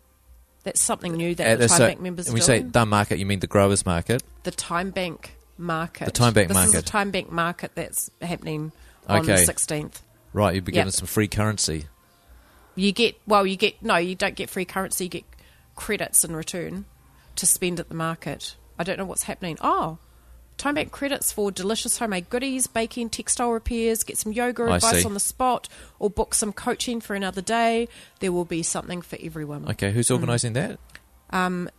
That's something new that Uh, the Time so Bank members are when we doing. say the market, you mean the growers market? The Time Bank market. The Time Bank this is market. a Time Bank market that's happening on the Okay. sixteenth. Right, you'll be Yep. given some free currency. You get, well, you get, no, you don't get free currency, you get credits in return to spend at the market. I don't know what's happening. Oh, Time Bank credits for delicious homemade goodies, baking, textile repairs, get some yoga I advice see. on the spot, or book some coaching for another day. There will be something for everyone. Okay, who's organising that? Um,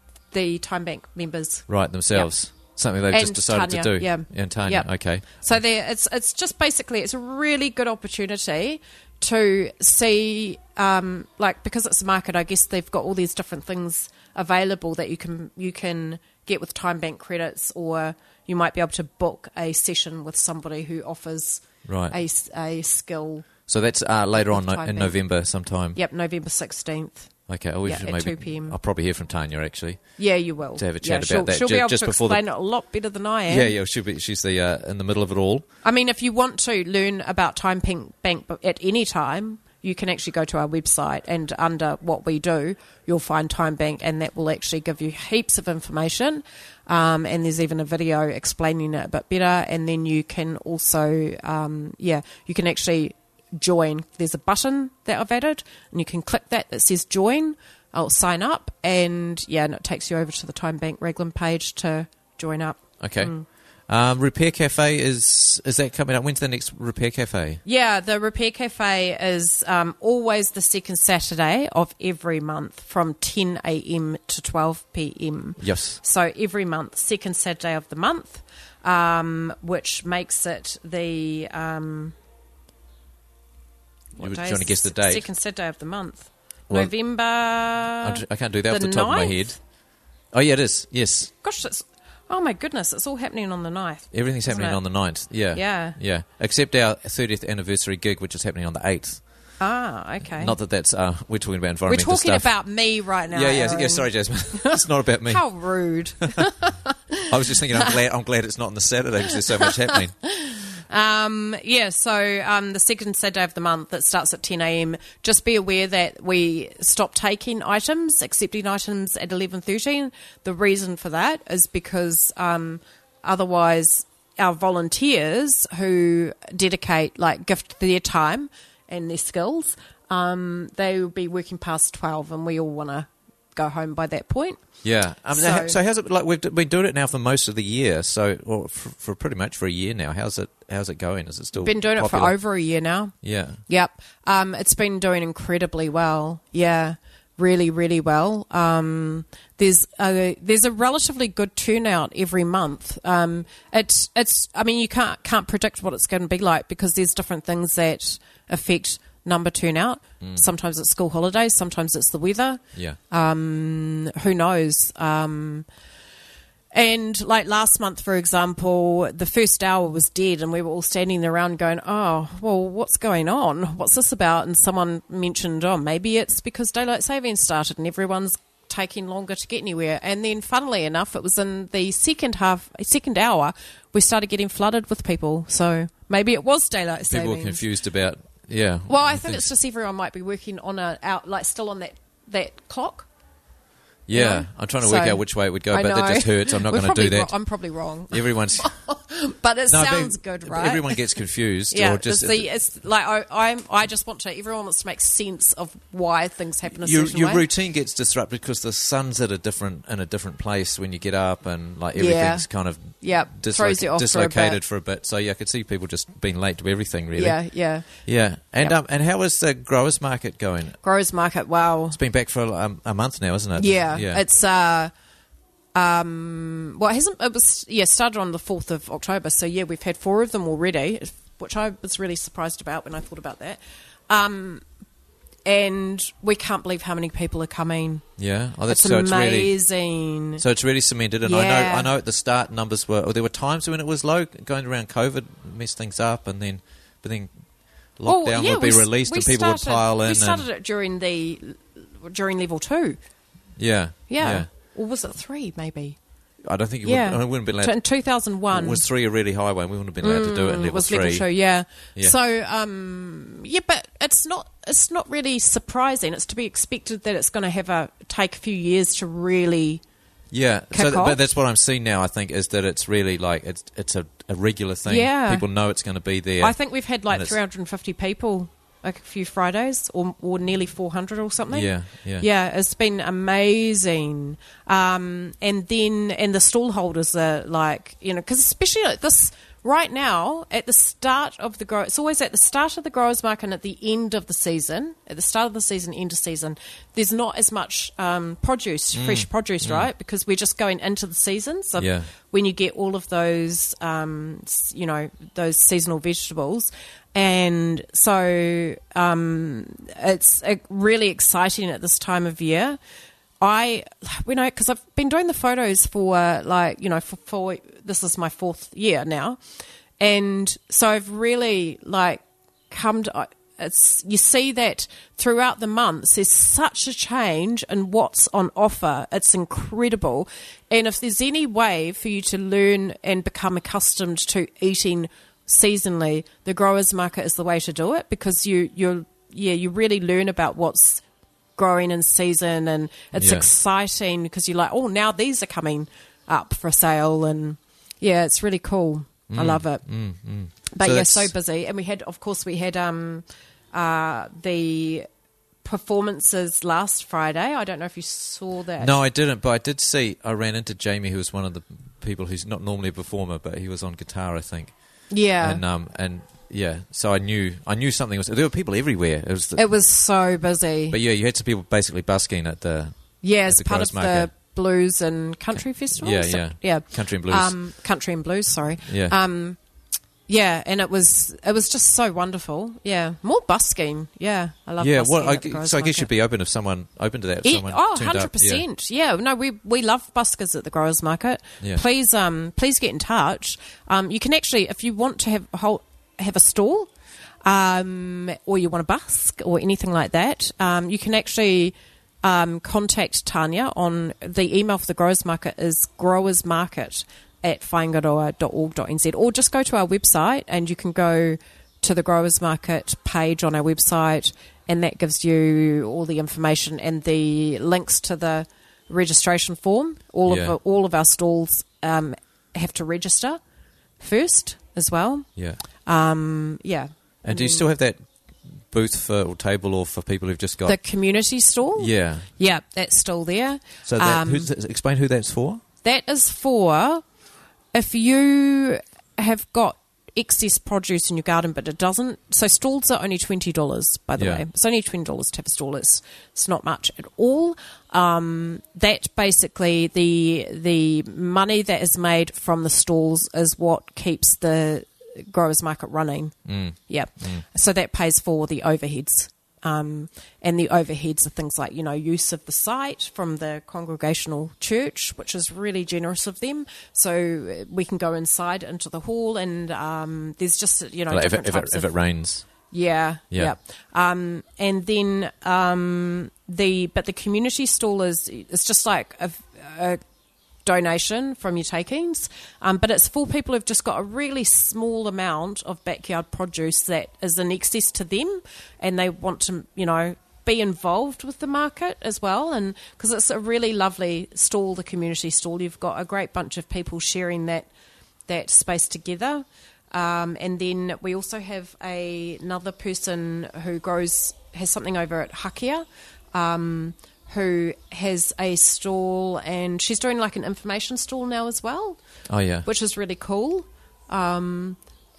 the Time Bank members. Right, themselves. Something they've And just decided Tanya, to do. yeah. And Tanya, Yep. okay. So there, it's it's just basically it's a really good opportunity to see, um, like because it's a market. I guess they've got all these different things available that you can you can get with Time Bank credits, or you might be able to book a session with somebody who offers Right. a, s- a skill. So that's uh, later on With no, Time in Bank. November sometime. Yep, November sixteenth. Okay, oh, we Yeah, should at maybe, two p.m. I'll probably hear from Tanya actually. Yeah, you will. To have a yeah, chat she'll, about that she'll ju- be able just to before the- explain it a lot better than I am. Yeah, yeah, she'll be, she's the uh, in the middle of it all. I mean, if you want to learn about Time Bank Bank at any time, you can actually go to our website, and under what we do, you'll find Time Bank, and that will actually give you heaps of information. Um, and there's even a video explaining it a bit better. And then you can also, um, yeah, you can actually join. There's a button that I've added, and you can click that that says join. I'll sign up, and yeah, and it takes you over to the Time Bank Raglan page to join up. Okay. Mm. Um, Repair Cafe is is that coming up? When's the next Repair Cafe? Yeah, the Repair Cafe is um, always the second Saturday of every month from ten a.m. to twelve p.m. Yes. So every month, second Saturday of the month, um, which makes it the... Um, You were day trying is to guess the the date. Second Saturday of the month. Well, November... I j- I can't do that off the top of my ninth? head. Oh, yeah, it is. Yes. Gosh, it's... Oh, my goodness, it's all happening on the ninth. Everything's isn't happening it? on the ninth. Yeah. Yeah. Yeah. Except our thirtieth anniversary gig, which is happening on the eighth. Ah, okay. Not that that's... Uh, we're talking about We're environmental talking stuff. about me right now, Yeah, yeah, Aaron. yeah. Sorry, Jasmine. It's not about me. How rude. I was just thinking, I'm glad, I'm glad it's not on the Saturday because there's so much happening. Um, yeah, so um, the second Saturday of the month, it starts at ten a.m. Just be aware that we stop taking items, accepting items at eleven thirty. The reason for that is because um, otherwise our volunteers who dedicate, like, gift their time and their skills, um, they will be working past twelve, and we all want to go home by that point. Yeah. Um, so, So- so how's it, like, we've been doing it now for most of the year, so, or for, for pretty much for a year now. How's it, how's it going? Is it still Been doing popular? it for over a year now. Yeah. Yep. Um, it's been doing incredibly well. Yeah. really, really well. Um, there's a, there's a relatively good turnout every month. Um, it's it's I mean you can't can't predict what it's going to be like because there's different things that affect number turnout. Mm. Sometimes it's school holidays, sometimes it's the weather. Yeah. Um, who knows? Um, and like last month, for example, the first hour was dead and we were all standing around going, oh, well, what's going on? What's this about? And someone mentioned, oh, maybe it's because daylight savings started and everyone's taking longer to get anywhere. And then funnily enough, it was in the second half, second hour, we started getting flooded with people. So maybe it was daylight savings. People were confused about, yeah. Well, I think it's just everyone might be working on a, out, like still on that, that clock. Yeah, you know? I'm trying to work So, out which way it would go, I but that know. just hurts. I'm not We're going to do probably that. wro- I'm probably wrong. Everyone's, but it No, but sounds good, right? Everyone gets confused. Yeah, or just it's, the, it's like I, I'm, I just want to. Everyone wants to make sense of why things happen a your, certain your way. routine gets disrupted because the sun's at a different in a different place when you get up, and like everything's Yeah. kind of Yep, throws you off for a dislocated bit. for a bit. So yeah, I could see people just being late to everything. Really. Yeah, yeah. Yeah, and Yep. um, and how is the growers market going? Growers market, wow. It's been back for a, a month now, isn't it? Yeah, yeah. it's uh, um, well, it hasn't. It was yeah, started on the fourth of October. So yeah, we've had four of them already, which I was really surprised about when I thought about that. Um, and we can't believe how many people are coming. Yeah, oh, that's It's so it's really amazing. so it's really cemented. And I Yeah. know I know at the start numbers were. Or there were times when it was low, going around COVID, messed things up, and then but then lockdown Well, yeah, would be we s- released we and people would started- pile in. We started and, it during the during level two. yeah, Yeah. yeah. Or was it three? Maybe. I don't think you Yeah. would. I wouldn't have been allowed. T- in two thousand one. Was three a really high one? We wouldn't have been allowed to do it in Mm, level it was three. level two, yeah. Yeah. So, um, yeah, but it's not it's not really surprising. It's to be expected that it's going to have a take a few years to really. Yeah, kick so th- off. but that's what I'm seeing now. I think is that it's really like it's it's a, a regular thing. Yeah. People know it's going to be there. I think we've had like And it's- three hundred fifty people like a few Fridays, or or nearly four hundred or something. Yeah, yeah. yeah. It's been amazing. Um, and then and the stall holders are like, you know, because especially like this. Right now, at the start of the grow, it's always at the start of the growers' market and at the end of the season. At the start of the season, end of season, there's not as much um, produce, Mm, fresh produce, mm. right? Because we're just going into the season. So Yeah. when you get all of those, um, s- you know, those seasonal vegetables, and so um, it's uh, really exciting at this time of year. I, when I, because I've been doing the photos for uh, like, you know, for, for this is my fourth year now, and so I've really like come to. It's you see that throughout the months, there's such a change in what's on offer. It's incredible, and if there's any way for you to learn and become accustomed to eating seasonally, the growers' market is the way to do it because you you're yeah you really learn about what's growing in season, and it's Yeah. exciting because you're like, oh, now these are coming up for sale, and yeah, it's really cool. I Mm, love it. mm, mm. But So yeah, that's- so busy, and we had, of course, we had um, uh, the performances last Friday. I don't know if you saw that. No, I didn't, but I did see. I ran into Jamie, who was one of the people who's not normally a performer, but he was on guitar, I think. Yeah. and um, and yeah, so I knew I knew something was. There were people everywhere. It was. The, It was so busy. but yeah, you had some people basically busking at the. Yeah, at as the part growers' of market. the Blues and Country Festival. Yeah, So- yeah. yeah. Country and Blues. Um, country and Blues. Sorry. Yeah. Um, yeah, and it was it was just so wonderful. Yeah, more busking. Yeah, I love. yeah, busking well, I, at the gu- growers' so I guess market. you'd be open if someone open to that. If It- someone oh, turned one hundred up. Yeah. percent. Yeah, no, we we love buskers at the growers' market. Yeah. Please, um, please get in touch. Um, you can actually, if you want to have a whole, have a stall, um, or you want to busk or anything like that, um, you can actually um, contact Tanya on the email for the growers' market is growersmarket at whaingaroa dot org dot n z, or just go to our website and you can go to the growers' market page on our website, and that gives you all the information and the links to the registration form. All Yeah. of all of our stalls um, have to register first as well. Yeah. Um, yeah. And do you still have that booth for or table or for people who've just got The community stall? Yeah. Yeah, that's still there. So that, Um, who's, explain who that's for. That is for if you have got excess produce in your garden, but it doesn't. So stalls are only twenty dollars, by the Yeah. way. It's only twenty dollars to have a stall. It's, it's not much at all. Um, that basically, the the money that is made from the stalls is what keeps the growers market running. Mm. Yeah. Mm. So that pays for the overheads. Um, and the overheads are things like, you know, use of the site from the Congregational Church, which is really generous of them. So we can go inside into the hall, and um, there's just, you know, Like if, it, different if, it, types if of... it rains. Yeah, Yeah. yeah. Um, and then um, the but the community stall is it's just like a, a donation from your takings, um, but it's for people who've just got a really small amount of backyard produce that is in excess to them, and they want to, you know, be involved with the market as well. And because it's a really lovely stall, the community stall, you've got a great bunch of people sharing that that space together. Um, and then we also have a, another person who grows, has something over at Hakia, um, who has a stall, and she's doing like an information stall now as well. Oh, yeah. Which is really cool. Um,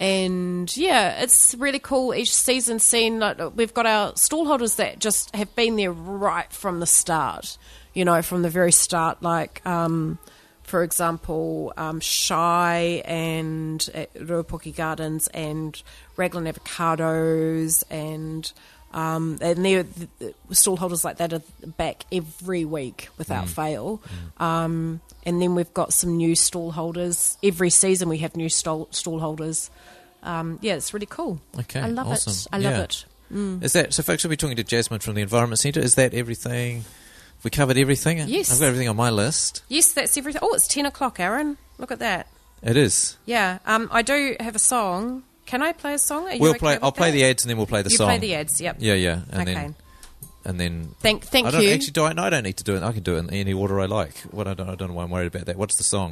and yeah, it's really cool each season seeing, like, we've got our stallholders that just have been there right from the start, you know, from the very start, like... Um, For example, um, Shy and at Ruapoki Gardens and Raglan Avocados and um, and they're the stallholders like that are back every week without Mm. fail. Mm. Um, and then we've got some new stallholders. Every season we have new stall stallholders. Um, yeah, it's really cool. Okay, I love awesome. it. I love Yeah. it. Mm. Is that so? Folks, we'll be talking to Jasmine from the Environment Centre. Is that everything? We covered everything. Yes. I've got everything on my list. Yes, that's everything. Oh, it's ten o'clock, Aaron. Look at that. It is. Yeah, um, I do have a song. Can I play a song? Are you We'll okay play. with I'll play that? the ads and then we'll play the you song. play the ads. Yep. Yeah, yeah, and okay. then and then. Thank, thank I don't you. actually do. I, no, I don't need to do it. I can do it in any order I like. What I don't. I don't know why I'm worried about that. What's the song?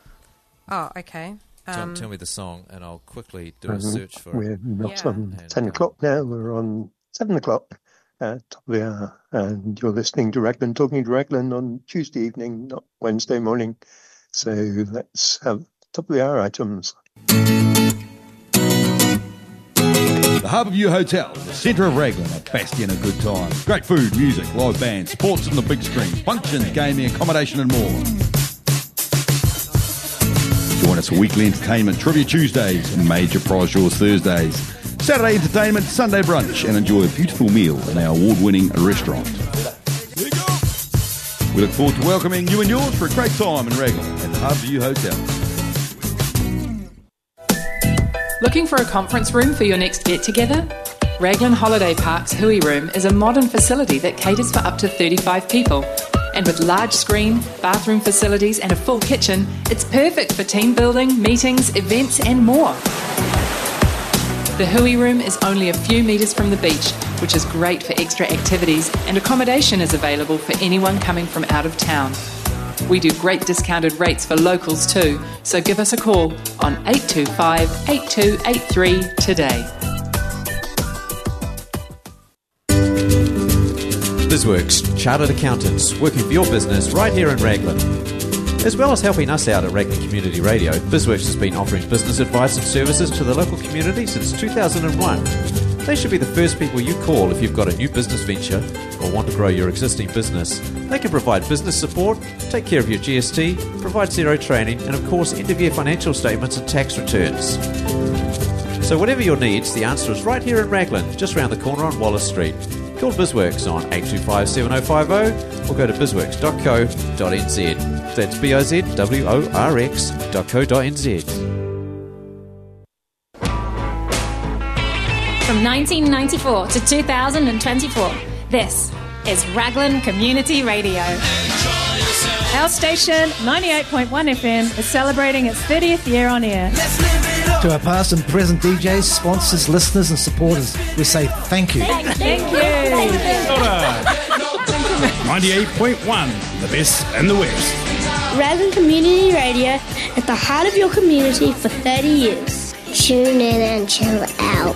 Oh, okay. Tell, Um, tell me the song, and I'll quickly do a Um, search for We're it. not Yeah. on And, ten uh, o'clock now. We're on seven o'clock. Uh, top of the hour, and you're listening to Raglan Talking to Raglan on Tuesday evening, not Wednesday morning. So let's have top of the hour items. The Harbourview Hotel, the centre of Raglan, a bastion of good time. Great food, music, live bands, sports on the big screen, functions, gaming, accommodation and more. Join us for weekly entertainment, trivia Tuesdays and major prize draws Thursdays. Saturday entertainment, Sunday brunch, and enjoy a beautiful meal in our award-winning restaurant. We look forward to welcoming you and yours for a great time in Raglan at the Harbourview Hotel. Looking for a conference room for your next get-together? Raglan Holiday Park's Hui Room is a modern facility that caters for up to thirty-five people. And with large screen, bathroom facilities and a full kitchen, it's perfect for team building, meetings, events and more. The Hui Room is only a few metres from the beach, which is great for extra activities, and accommodation is available for anyone coming from out of town. We do great discounted rates for locals too, so give us a call on eight two five, eight two eight three today. BizWorks, chartered accountants, working for your business right here in Raglan. As well as helping us out at Raglan Community Radio, BizWorks has been offering business advice and services to the local community since two thousand one. They should be the first people you call if you've got a new business venture or want to grow your existing business. They can provide business support, take care of your G S T, provide zero training, and of course end-of-year financial statements and tax returns. So whatever your needs, the answer is right here in Raglan, just round the corner on Wallace Street. Call BizWorks on eight two five, seven oh five oh or go to bizworks dot co dot n z. That's B I Z W O R X dot co dot n z. From nineteen ninety-four to two thousand twenty-four, this is Raglan Community Radio. Our station, ninety-eight point one F M, is celebrating its thirtieth year on air. To our past and present D Js, sponsors, listeners and supporters, we say thank you. Thank, thank you. ninety-eight point one, the best in the West. Raglan Community Radio at the heart of your community for thirty years. Tune in and chill out.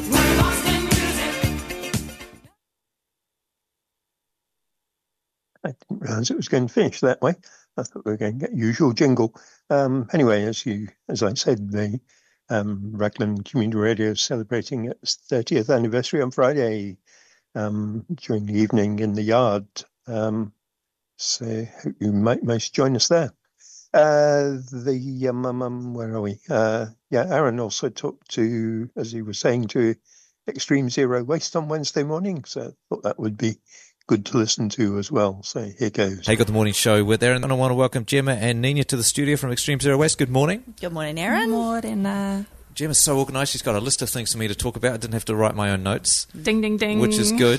I didn't realise it was going to finish that way. I thought we were going to get usual jingle. Um, anyway, as you, as I said, the Um, Raglan Community Radio is celebrating its thirtieth anniversary on Friday um, during the evening in the yard. Um, so hope you might most join us there. Uh, the um, um, um, where are we? Uh, yeah, Aaron also talked to, as he was saying, to Extreme Zero Waste on Wednesday morning. So I thought that would be good to listen to as well. So here goes. Hey, got the morning show with Aaron, and I want to welcome Gemma and Nina to the studio from Extreme Zero Waste. Good morning. Good morning, Aaron. Good morning. Uh, Gemma's so organised. She's got a list of things for me to talk about. I didn't have to write my own notes. Ding, ding, ding. Which is good.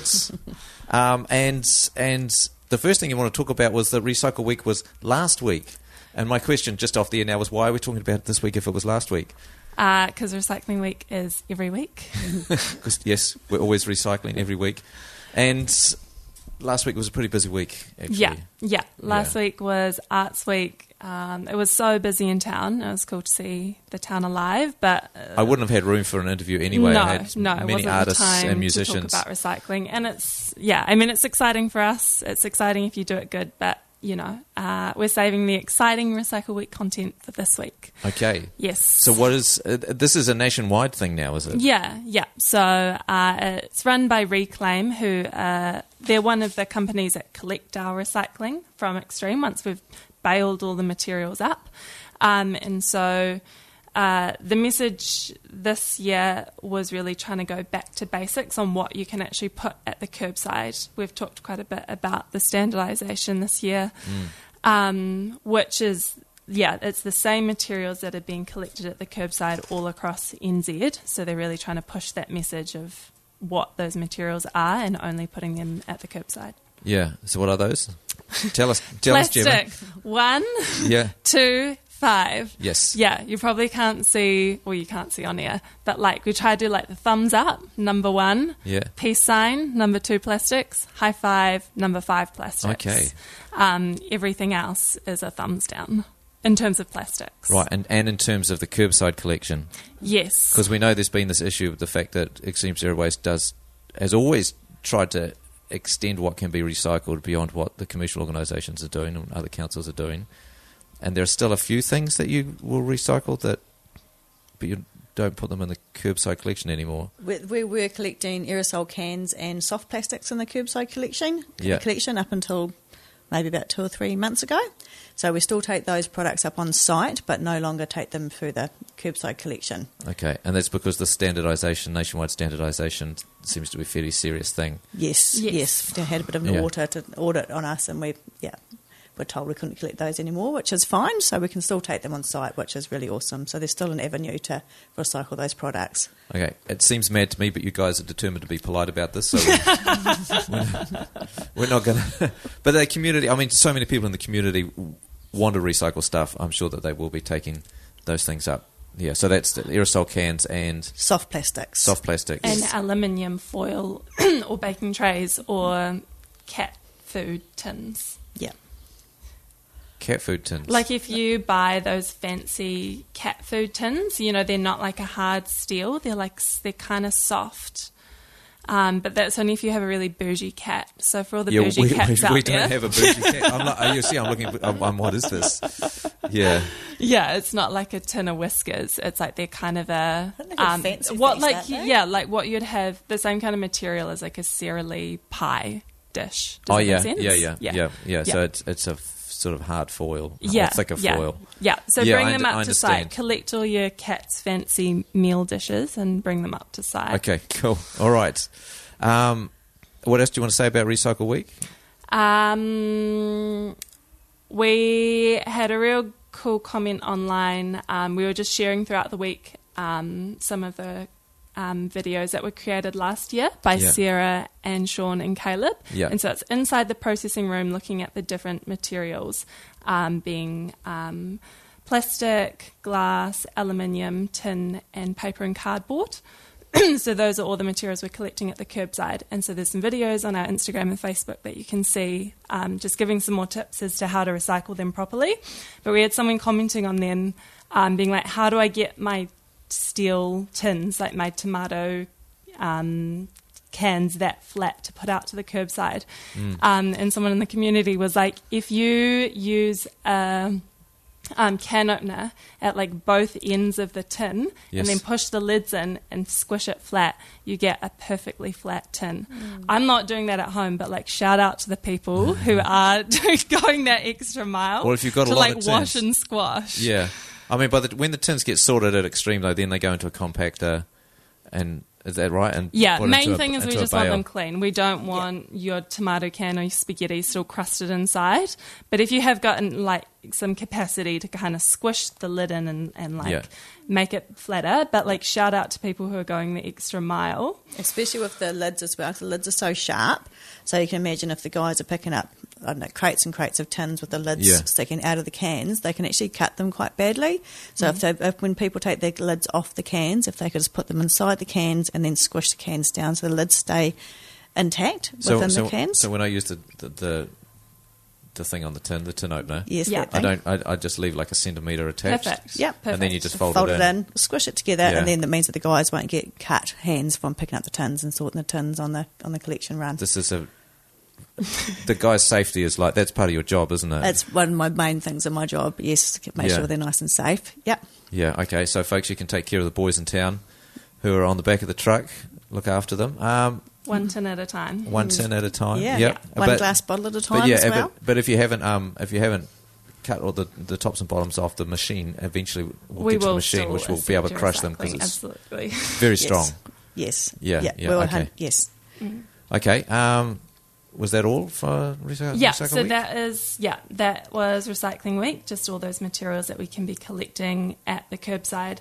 um, and and the first thing you want to talk about was that Recycle Week was last week. And my question just off the air now was, why are we talking about it this week if it was last week? Because uh, Recycling Week is every week. Because, yes, we're always recycling every week. And last week was a pretty busy week, actually. Yeah, yeah. Last Yeah. week was Arts Week. Um, it was so busy in town. It was cool to see the town alive, but... Uh, I wouldn't have had room for an interview anyway. No, I had no, it many wasn't artists the time and musicians. to talk about recycling. And it's, yeah, I mean, it's exciting for us. It's exciting if you do it good, but, you know, uh, we're saving the exciting Recycle Week content for this week. Okay. Yes. So what is... Uh, this is a nationwide thing now, is it? Yeah, yeah. So uh, it's run by Reclaim, who uh, they're one of the companies that collect our recycling from Extreme once we've baled all the materials up. Um, and so uh, the message this year was really trying to go back to basics on what you can actually put at the curbside. We've talked quite a bit about the standardisation this year, mm. um, which is... Yeah, it's the same materials that are being collected at the curbside all across N Z. So they're really trying to push that message of what those materials are and only putting them at the curbside. Yeah. So what are those? Tell us, tell us, Gemma. Plastic. One, yeah. two, five. Yes. Yeah, you probably can't see, or you can't see on air, but like we try to do like the thumbs up, number one. Yeah. Peace sign, number two plastics. High five, number five plastics. Okay. Um, everything else is a thumbs down. In terms of plastics. Right, and, and in terms of the curbside collection. Yes. Because we know there's been this issue with the fact that Extreme Zero Waste does, has always tried to extend what can be recycled beyond what the commercial organisations are doing and other councils are doing. And there are still a few things that you will recycle that, but you don't put them in the curbside collection anymore. We, we were collecting aerosol cans and soft plastics in the curbside collection, yeah. collection up until maybe about two or three months ago. So we still take those products up on site, but no longer take them through the curbside collection. Okay, and that's because the standardisation, nationwide standardisation, seems to be a fairly serious thing. Yes, yes. yes. They had a bit of an yeah. audit, to audit on us, and we, yeah, we're told we couldn't collect those anymore, which is fine. So we can still take them on site, which is really awesome. So there's still an avenue to recycle those products. Okay, it seems mad to me, but you guys are determined to be polite about this, so we're, we're not going to... But the community, I mean, so many people in the community want to recycle stuff. I'm sure that they will be taking those things up. Yeah, so that's the aerosol cans and... Soft plastics. Soft plastics. And aluminium foil or baking trays or cat food tins. Yeah. Cat food tins. Like if you buy those fancy cat food tins, you know, they're not like a hard steel. They're like, they're kind of soft. Um, but that's only if you have a really bougie cat. So for all the yeah, bougie we, cats we, out we there... don't have a bougie cat. I'm not, you see, I'm looking... I'm, I'm, what is this? Yeah. Yeah, it's not like a tin of Whiskers. It's like they're kind of a... Um, fancy what face, like they? Yeah, like what you'd have... The same kind of material as like a Sara Lee pie dish. Does oh, that yeah, make sense? yeah, yeah, yeah, yeah, yeah. Yeah. So it's it's a sort of hard foil, yeah, thicker yeah, foil. Yeah, so yeah, bring I them und- up to site, collect all your cat's fancy meal dishes and bring them up to site. Okay, cool. All right. Um, what else do you want to say about Recycle Week? Um, we had a real cool comment online. Um, we were just sharing throughout the week um, some of the Um, videos that were created last year by yeah. Sarah and Sean and Caleb. Yeah. And so it's inside the processing room looking at the different materials um, being um, plastic, glass, aluminium, tin and paper and cardboard. So those are all the materials we're collecting at the curbside. And so there's some videos on our Instagram and Facebook that you can see um, just giving some more tips as to how to recycle them properly. But we had someone commenting on them um, being like, how do I get my steel tins, like my tomato um, cans, that flat to put out to the curbside? Mm. Um, and someone in the community was like, if you use a um, can opener at like both ends of the tin, Yes. and then push the lids in and squish it flat, you get a perfectly flat tin. Mm. I'm not doing that at home, but like shout out to the people who are doing, going that extra mile Or if you've got a to lot like of wash tins. and squash. Yeah. I mean, by the, when the tins get sorted at extreme, though, then they go into a compactor, and is that right? And Yeah, put main into a- thing is we into a just want bale. them clean. We don't want your tomato can or your spaghetti still crusted inside. But if you have gotten like some capacity to kind of squish the lid in and, and like Yeah. make it flatter, but like shout out to people who are going the extra mile. Especially with the lids as well, 'cause the lids are so sharp. So you can imagine if the guys are picking up, I don't know, crates and crates of tins with the lids Yeah. sticking out of the cans, they can actually cut them quite badly. So if they, if, when people take their lids off the cans, if they could just put them inside the cans and then squish the cans down so the lids stay intact So, within so, the cans. so when I use the, the the the thing on the tin, the tin opener, Yes, Yeah. that I thing. don't. I, I just leave like a centimetre attached. Perfect. Yep. And then you just fold, Fold it it in. in, squish it together, Yeah. and then that means that the guys won't get cut hands from picking up the tins and sorting the tins on the on the collection run. This is a. The guy's safety is like that's part of your job, isn't it? That's one of my main things in my job. Yes, to make Yeah. sure they're nice and safe. Yep. Yeah. Okay. So, folks, you can take care of the boys in town who are on the back of the truck. Look after them. Um, One tin at a time. one tin at a time. Yeah. Yep. One But- glass bottle at a time But yeah, as well. but, but if you haven't, um, if you haven't cut all the, the tops and bottoms off the machine, eventually we'll We get to the will machine, still which will be able to accept crush them because recycling, it's absolutely. very Yes. strong. Yes. Yeah, Yeah. yeah, Well, okay. hun- yes. Okay. Um, was that all for recycle? Yeah, recycle so week? that is yeah, that was recycling week. Just all those materials that we can be collecting at the curbside,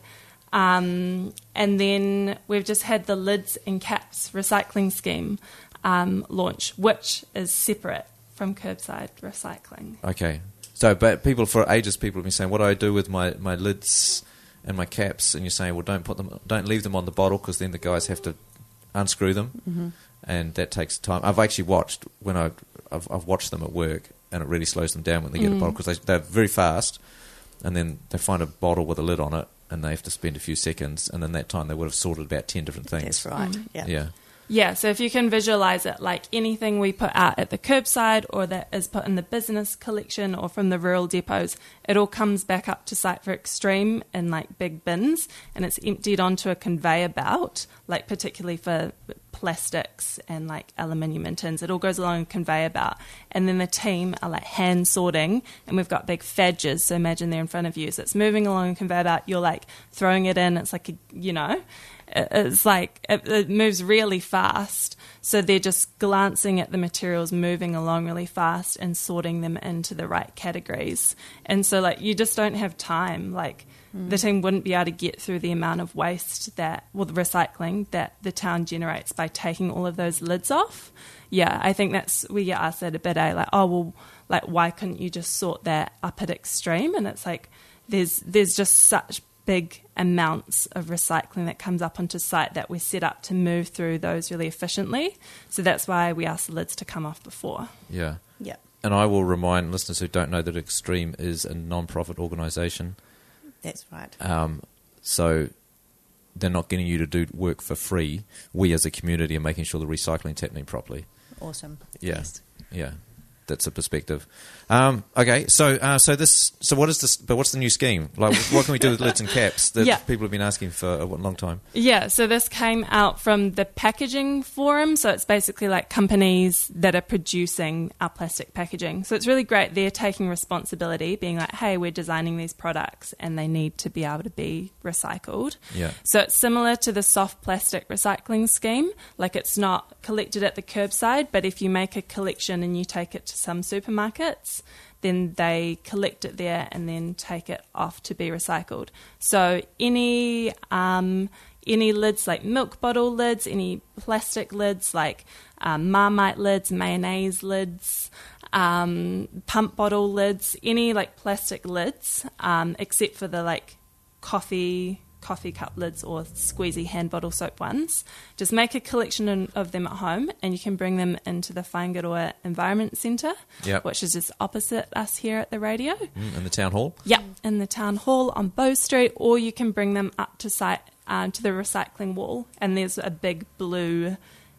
um, and then we've just had the lids and caps recycling scheme um, launch, which is separate from curbside recycling. Okay. So, but people for ages, people have been saying, "What do I do with my, my lids and my caps?" And you're saying, "Well, don't put them, don't leave them on the bottle because then the guys have to unscrew them, Mm-hmm. and that takes time." I've actually watched when I I've, I've watched them at work, and it really slows them down when they get a Mm. bottle because they, they're very fast, and then they find a bottle with a lid on it, and they have to spend a few seconds, and in that time they would have sorted about ten different things. That's right. Mm. Yeah. Yeah. Yeah, so if you can visualize it like anything we put out at the curbside or that is put in the business collection or from the rural depots, it all comes back up to site for Extreme in like big bins and it's emptied onto a conveyor belt, like particularly for plastics and like aluminium and tins. It all goes along a conveyor belt. And then the team are like hand sorting and we've got big fadges, so imagine they're in front of you. So it's moving along a conveyor belt, you're like throwing it in, it's like, a, you know... It's like it, it moves really fast, so they're just glancing at the materials moving along really fast and sorting them into the right categories. And so, like, you just don't have time. Like, Mm. the team wouldn't be able to get through the amount of waste that, well, the recycling that the town generates by taking all of those lids off. Yeah, I think that's we get asked that a bit. Eh? Like, oh well, like why couldn't you just sort that up at Extreme? And it's like there's there's just such big amounts of recycling that comes up onto site that we're set up to move through those really efficiently. So that's why we asked the lids to come off before. Yeah. Yeah. And I will remind listeners who don't know that Extreme is a non-profit organisation. That's right. Um, so they're not getting you to do work for free. We as a community are making sure the recycling's happening properly. Awesome. Yeah. Yes. Yeah. That's a perspective. Um, okay, so uh, so this so what is this? But what's the new scheme? Like, what can we do with lids and caps that Yeah. people have been asking for a long time? Yeah, so this came out from the packaging forum. So it's basically like companies that are producing our plastic packaging. So it's really great. They're taking responsibility, being like, hey, we're designing these products and they need to be able to be recycled. Yeah. So it's similar to the soft plastic recycling scheme. Like it's not collected at the curbside, but if you make a collection and you take it to some supermarkets, then they collect it there and then take it off to be recycled. So any um, any lids like milk bottle lids, any plastic lids like um, Marmite lids, mayonnaise lids, um, pump bottle lids, any like plastic lids, um, except for the like coffee coffee cup lids or squeezy hand bottle soap ones. Just make a collection in, of them at home and you can bring them into the Whaingaroa Environment Centre, Yep. which is just opposite us here at the radio. Mm, in the town hall? Yeah, in the town hall on Bow Street, or you can bring them up to site uh, to the recycling wall and there's a big blue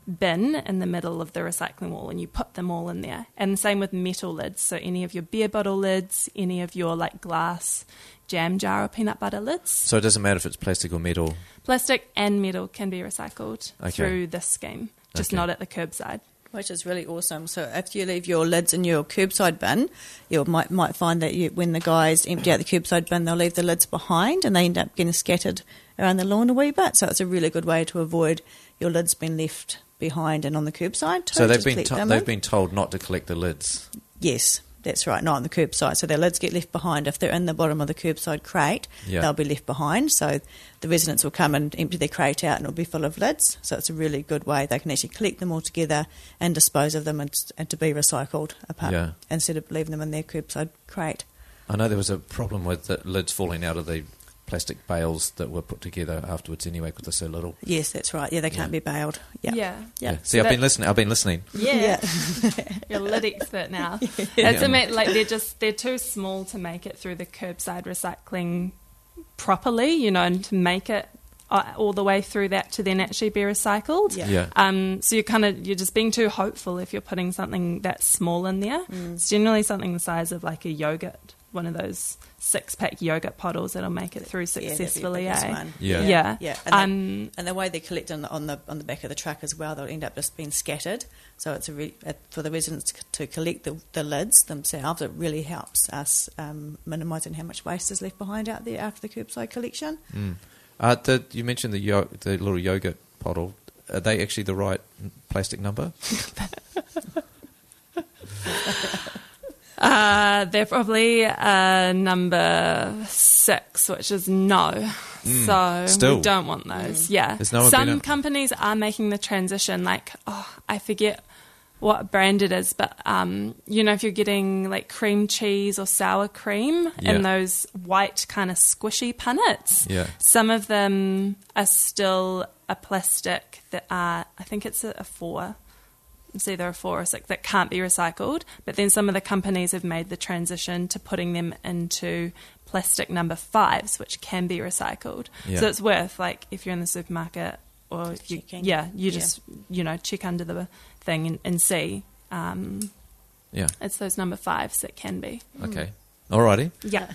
bin in the middle of the recycling wall, and you put them all in there. And the same with metal lids. So any of your beer bottle lids, any of your like glass jam jar or peanut butter lids. So it doesn't matter if it's plastic or metal? Plastic and metal can be recycled Okay. through this scheme, just Okay. not at the curbside. Which is really awesome. So if you leave your lids in your curbside bin, you might might find that you, when the guys empty out the curbside bin, they'll leave the lids behind and they end up getting scattered around the lawn a wee bit. So it's a really good way to avoid your lids being left behind and on the curbside. too. So they've Just been collect to- them they've in. been told not to collect the lids. Yes, that's right, not on the curbside. So their lids get left behind. If they're in the bottom of the curbside crate, Yeah. they'll be left behind. So the residents will come and empty their crate out and it'll be full of lids. So it's a really good way. They can actually collect them all together and dispose of them and, and to be recycled apart, Yeah. instead of leaving them in their curbside crate. I know there was a problem with the lids falling out of the plastic bales that were put together afterwards anyway because they're so little. Yes, that's right. Yeah, they can't be bailed. Yeah. Yeah. Yeah. See, I've been listening. I've been listening. Yeah, you're a lid expert now. It's Yeah. ama- like they're just they're too small to make it through the curbside recycling properly, you know, and to make it uh, all the way through that to then actually be recycled. Yeah. Yeah. Um. So you're kind of you're just being too hopeful if you're putting something that small in there. Mm. It's generally something the size of like a yogurt, one of those six pack yogurt bottles that'll make it through Yeah, that'd be the successfully. biggest eh? one. Yeah. Yeah. Yeah. And, Um. the, and the way they collect on the, on the on the back of the truck as well, they'll end up just being scattered. So it's a re, uh, for the residents to, to collect the, the lids themselves. It really helps us um, minimising how much waste is left behind out there after the curbside collection. Mm. Uh, the, you mentioned the yo- the little yogurt bottle. Are they actually the right plastic number? Uh, they're probably uh, number six, which is no. Mm, so still. we don't want those. Yeah. Has no one Some been a- companies are making the transition. Like, oh, I forget what brand it is, but um, you know, if you're getting like cream cheese or sour cream Yeah. in those white kind of squishy punnets, Yeah. some of them are still a plastic that are, I think it's a, a four. It's either a four or six that can't be recycled. But then some of the companies have made the transition to putting them into plastic number fives, which can be recycled. Yeah. So it's worth, like, if you're in the supermarket or if you, Checking. yeah, you Yeah. just, you know, check under the thing and, and see. Um, Yeah. it's those number fives that can be. Okay. Alrighty. Yeah.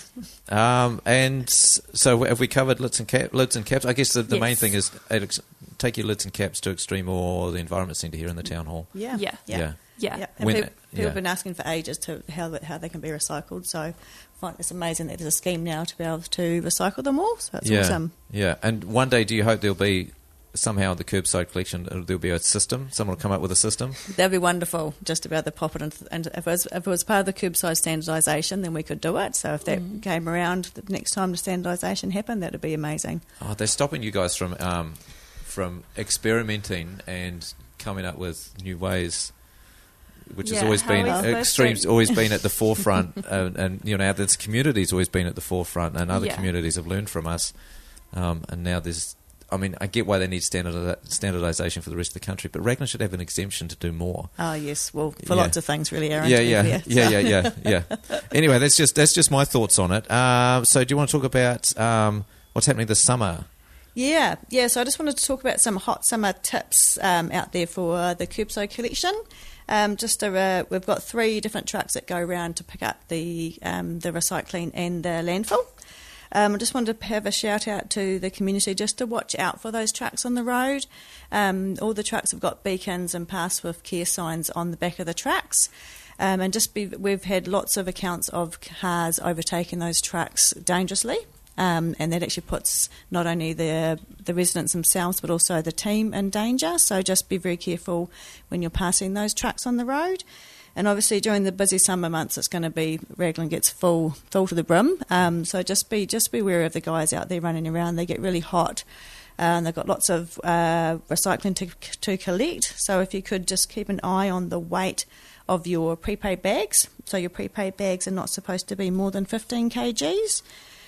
Um, and s- so have we covered lids and cap, lids and caps? I guess the, the main Yes. thing is Alex, take your lids and caps to Extreme or the Environment Centre here in the town hall. Yeah. Yeah. Yeah. Yeah. Yeah. And When- people, people yeah. have been asking for ages to how how they can be recycled. So I find it's amazing that there's a scheme now to be able to recycle them all. So it's yeah. awesome. Yeah. And one day, do you hope there'll be somehow the curbside collection, uh, there'll be a system? Someone will come up with a system? That'd be wonderful, just to be able to pop it into, and if it was if it was part of the curbside standardisation, then we could do it. So if that Mm. came around the next time the standardisation happened, that'd be amazing. Oh, they're stopping you guys from um, from experimenting and coming up with new ways, which has Yeah, always how been is this Extreme's thing? always been at the forefront, uh, and you know this community's always been at the forefront, and other Yeah. communities have learned from us, um, and now there's. I mean, I get why they need standard standardisation for the rest of the country, but Raglan should have an exemption to do more. Oh yes, well for Yeah. lots of things really, Aaron. Yeah, to be yeah, fair, yeah, so. yeah, yeah, yeah. Anyway, that's just that's just my thoughts on it. Um, so, do you want to talk about um, what's happening this summer? Yeah, yeah. So I just wanted to talk about some hot summer tips um, out there for the curbside collection. Um, just to, uh, we've got three different trucks that go around to pick up the um, the recycling and the landfill. Um, I just wanted to have a shout out to the community just to watch out for those trucks on the road. Um, all the trucks have got beacons and pass with care signs on the back of the trucks. Um, and just be, we've had lots of accounts of cars overtaking those trucks dangerously. Um, and that actually puts not only the the residents themselves but also the team in danger. So just be very careful when you're passing those trucks on the road. And obviously during the busy summer months, it's going to be Raglan gets full full to the brim. Um, so just be just be aware of the guys out there running around. They get really hot. Uh, and they've got lots of uh, recycling to to collect. So if you could just keep an eye on the weight of your prepaid bags. So your prepaid bags are not supposed to be more than fifteen kilograms.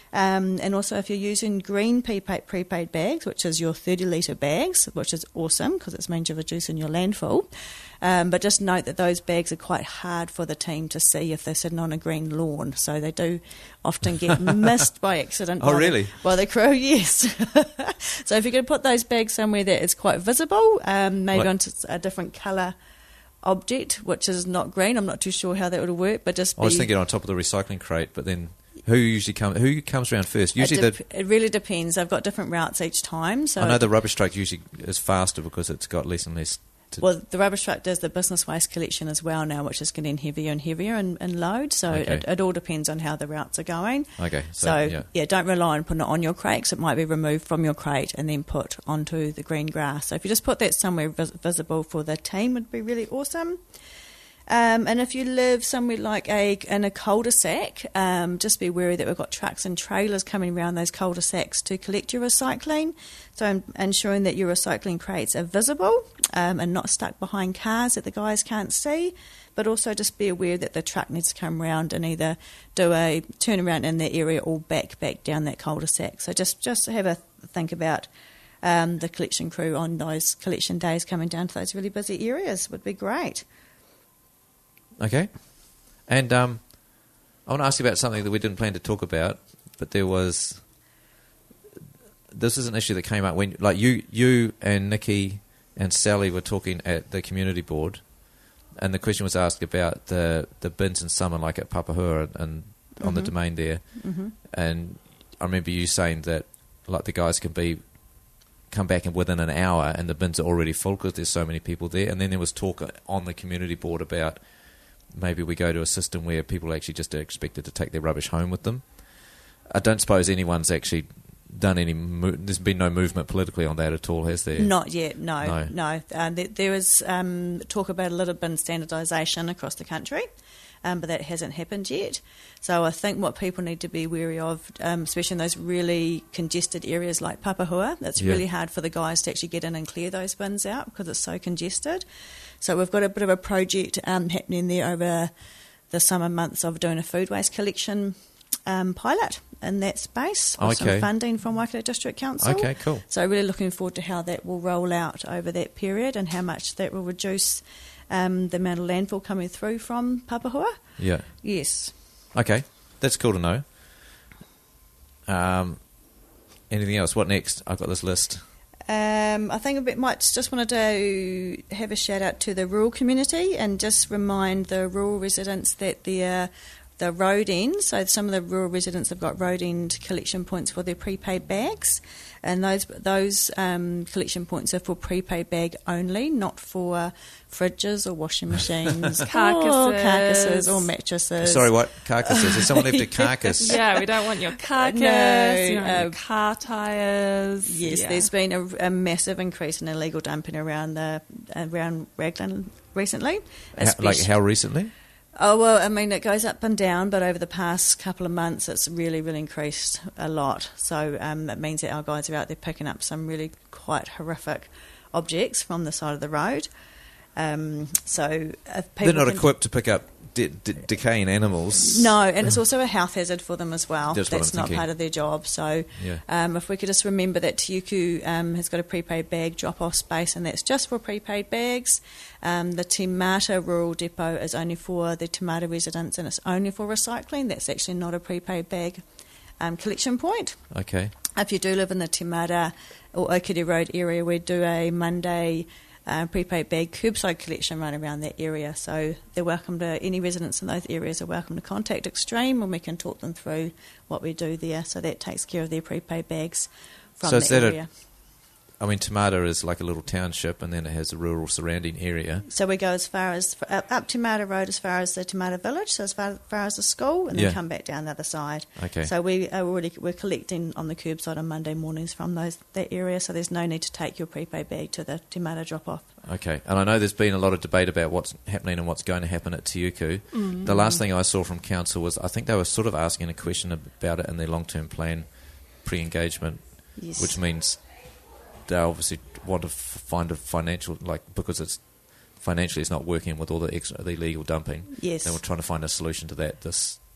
Um, and also if you're using green prepaid, prepaid bags, which is your thirty litre bags, which is awesome because it means you're reducing your landfill. Um, but just note that those bags are quite hard for the team to see if they're sitting on a green lawn. So they do often get missed by accident. Oh, by really? The, by the crew, yes. So if you're going to put those bags somewhere that is quite visible, um, maybe Like- onto a different colour object, which is not green. I'm not too sure how that would work, but just I was be- thinking on top of the recycling crate, but then who usually comes? Who comes around first? Usually, it, the dep- it really depends. I've got different routes each time. So I know the rubbish truck usually is faster because it's got less and less. To well, the rubbish truck does the business waste collection as well now, which is getting heavier and heavier in, in load. So Okay. it, it all depends on how the routes are going. Okay, so, So, yeah. yeah, don't rely on putting it on your crate 'cause it might be removed from your crate and then put onto the green grass. So if you just put that somewhere vis- visible for the team, would be really awesome. Um, and if you live somewhere like a in a cul-de-sac, um, just be wary that we've got trucks and trailers coming around those cul-de-sacs to collect your recycling. So um, ensuring that your recycling crates are visible um, and not stuck behind cars that the guys can't see. But also just be aware that the truck needs to come around and either do a turnaround in that area or back back down that cul-de-sac. So just, just have a think about um, the collection crew on those collection days coming down to those really busy areas would be great. Okay. And um, I want to ask you about something that we didn't plan to talk about, but there was... This is an issue that came up when, like, you you and Nikki and Sally were talking at the community board, and the question was asked about the, the bins in summer, like at Papahua and on the Mhm. domain there. Mhm. And I remember you saying that, like, the guys can be... come back in within an hour and the bins are already full because there's so many people there. And then there was talk on the community board about maybe we go to a system where people actually just are expected to take their rubbish home with them. I don't suppose anyone's actually done any... Mo- there's been no movement politically on that at all, has there? Not yet, no. No. no. Uh, there, there is um, talk about a little bin standardisation across the country, um, but that hasn't happened yet. So I think what people need to be wary of, um, especially in those really congested areas like Papahua, it's Yeah. really hard for the guys to actually get in and clear those bins out because it's so congested. So we've got a bit of a project um, happening there over the summer months of doing a food waste collection um, pilot in that space with Okay. some funding from Waikato District Council. Okay, cool. So really looking forward to how that will roll out over that period and how much that will reduce um, the amount of landfill coming through from Papahua. Yeah. Yes. Okay, that's cool to know. Um, anything else? What next? I've got this list. Um, I think a bit might just wanted to have a shout out to the rural community and just remind the rural residents that the uh, the road end. So some of the rural residents have got road end collection points for their prepaid bags, and those those um, collection points are for prepaid bag only, not for fridges or washing machines, Carcasses. or carcasses or mattresses. Sorry, what? Carcasses? Has someone left a carcass? Yeah, we don't want your carcass, No, you don't want uh, your car tyres. Yes, yeah. there's been a, a massive increase in illegal dumping around the around Raglan recently. How, like especially- how recently? Oh, well, I mean, it goes up and down, but over the past couple of months, it's really, really increased a lot. So um, that means that our guys are out there picking up some really quite horrific objects from the side of the road. Um, so if people They're not can- equipped to pick up de- de- decaying animals. No, and it's also a health hazard for them as well. That's what That's I'm not thinking. part of their job. So Yeah. um, if we could just remember that Tiuku um, has got a prepaid bag drop-off space, and that's just for prepaid bags. Um, the Te Mata Rural Depot is only for the Te Mata residents, and it's only for recycling. That's actually not a prepaid bag um, collection point. Okay. If you do live in the Te Mata or Okere Road area, we do a Monday uh, prepaid bag curbside collection right around that area. So they're welcome to, any residents in those areas are welcome to contact Extreme, and we can talk them through what we do there. So that takes care of their prepaid bags from So the is that a- area. I mean, Te Mata is like a little township, and then it has a rural surrounding area. So we go as far as up, up Te Mata Road, as far as the Te Mata village, so as far, far as the school, and then Yeah. come back down the other side. Okay. So we are already we're collecting on the curbside on Monday mornings from those that area. So there's no need to take your prepaid bag to the Te Mata drop off. Okay, and I know there's been a lot of debate about what's happening and what's going to happen at Tiuku. Mm. The last thing I saw from council was I think they were sort of asking a question about it in their long-term plan pre-engagement, Yes. which means they obviously want to f- find a financial, like, because it's financially it's not working with all the extra, the illegal dumping. Yes. They were trying to find a solution to that this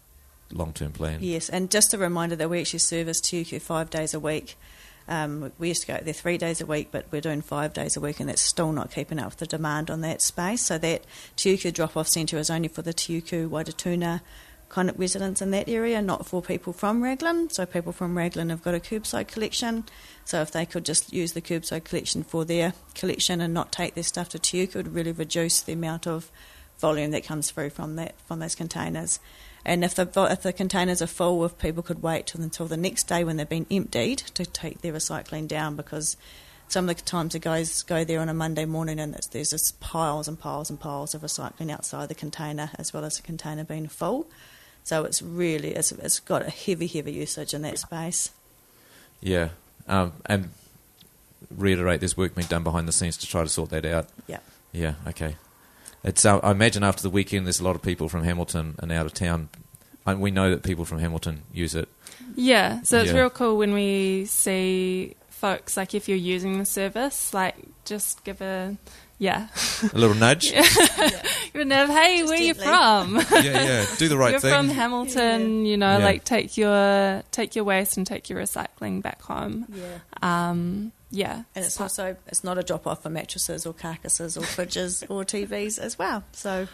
long-term plan. Yes, and just a reminder that we actually service T U Q five days a week. Um, we used to go there three days a week, but we're doing five days a week, and that's still not keeping up with the demand on that space. So that T U Q drop-off centre is only for the T U Q Waitatuna kind of residents in that area, not for people from Raglan. So people from Raglan have got a curbside collection. So if they could just use the curbside collection for their collection and not take their stuff to T U Q, it would really reduce the amount of volume that comes through from that from those containers. And if the if the containers are full, if people could wait till, until the next day when they've been emptied to take their recycling down, because some of the times the guys go there on a Monday morning and it's, there's just piles and piles and piles of recycling outside the container, as well as the container being full. So it's really it's, it's got a heavy, heavy usage in that space. Yeah, um, and reiterate, there's work being done behind the scenes to try to sort that out. Yeah. Yeah. Okay. It's. Uh, I imagine after the weekend, there's a lot of people from Hamilton and out of town. And we know that people from Hamilton use it. Yeah, so it's Yeah. real cool when we see folks, like if you're using the service, like just give a, yeah. A little nudge? Yeah. Give a nudge, hey, Just where you gently. from? Yeah, yeah, do the right you're thing. You're from Hamilton, you know, Yeah. like take your take your waste and take your recycling back home. Yeah. Um, yeah. And it's also, it's not a drop-off for mattresses or carcasses or fridges or T Vs as well. So,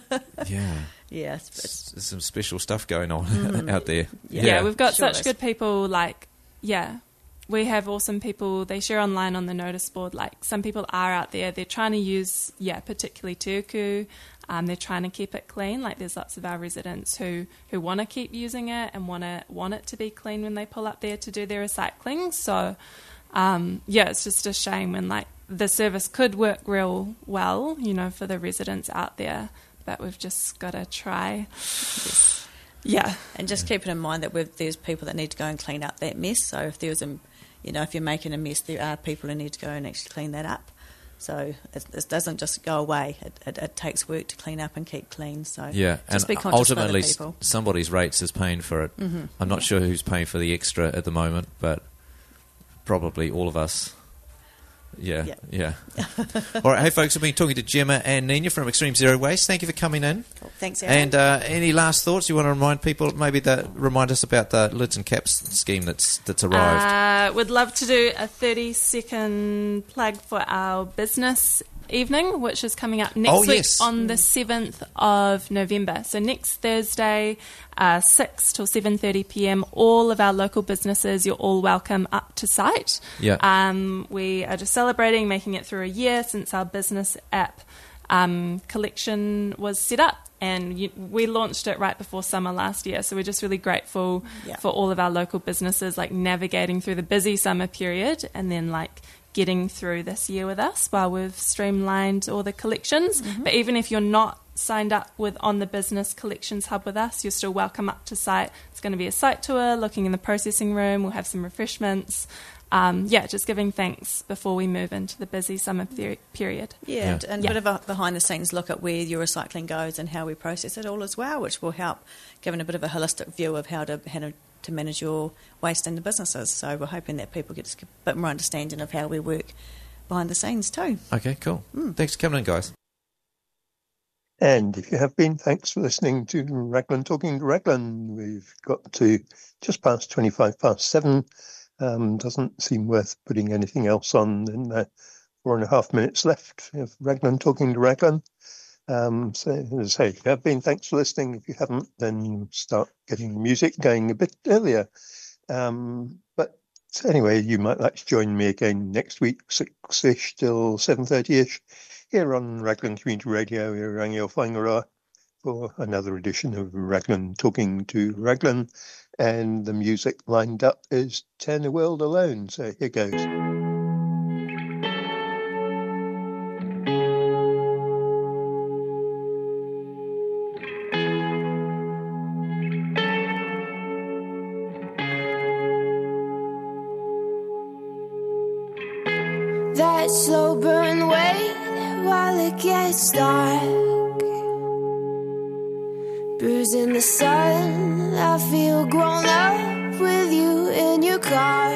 Yeah. yeah. It's, it's, There's some special stuff going on Mhm. out there. Yeah, Yeah, we've got Sure such is. good people, like, yeah, we have awesome people. They share online on the notice board. Like, some people are out there, they're trying to use, yeah, particularly Te Uku. Um, they're trying to keep it clean. Like, there's lots of our residents who, who want to keep using it and want to want it to be clean when they pull up there to do their recycling. So, um, yeah, it's just a shame when, like, the service could work real well, you know, for the residents out there, but we've just got to try. yes. Yeah. And just keep it in mind that we've, there's people that need to go and clean up that mess. So if there's a, you know, if you're making a mess, there are people who need to go and actually clean that up. So it, it doesn't just go away. It, it, it takes work to clean up and keep clean. So Yeah, just and be conscious of other ultimately s- people. somebody's rates is paying for it. Mhm. I'm not Yeah. sure who's paying for the extra at the moment, but probably all of us. Yeah, Yeah. yeah. All right, hey folks, I've been talking to Gemma and Nina from Extreme Zero Waste. Thank you for coming in. Cool. Thanks, Aaron. And uh, any last thoughts you want to remind people? Maybe that remind us about the lids and caps scheme that's that's arrived. Uh, would love to do a thirty second plug for our business evening, which is coming up next Oh, week yes. on the seventh of November. So next Thursday, uh, six till seven thirty p m, all of our local businesses, you're all welcome up to site. Yeah. Um, we are just celebrating making it through a year since our business app um, collection was set up. And you, we launched it right before summer last year. So we're just really grateful Yeah. for all of our local businesses, like navigating through the busy summer period and then like getting through this year with us while we've streamlined all the collections. Mhm. But even if you're not signed up with on the business collections hub with us, you're still welcome up to site. It's going to be a site tour, looking in the processing room. We'll have some refreshments. Um, yeah, just giving thanks before we move into the busy summer peri- period. Yeah, and, and Yeah. a bit of a behind-the-scenes look at where your recycling goes and how we process it all as well, which will help giving a bit of a holistic view of how to how to, to manage your waste in the businesses. So we're hoping that people get a bit more understanding of how we work behind the scenes too. Okay, cool. Mm. Thanks for coming in, guys. And if you have been, thanks for listening to Raglan Talking to Raglan. We've got to just past twenty-five past seven. Um, doesn't seem worth putting anything else on in the four and a half minutes left of Raglan Talking to Raglan. Um, so, as I say, if you have been, thanks for listening. If you haven't, then start getting the music going a bit earlier. Um, but anyway, you might like to join me again next week, six-ish till seven thirty-ish, here on Raglan Community Radio, here around your Whaingaroa, for another edition of Raglan Talking to Raglan. And the music lined up is Turn the World Alone. So here goes. That slow burn wait while it gets dark, bruising the sun. I feel grown up with you in your car.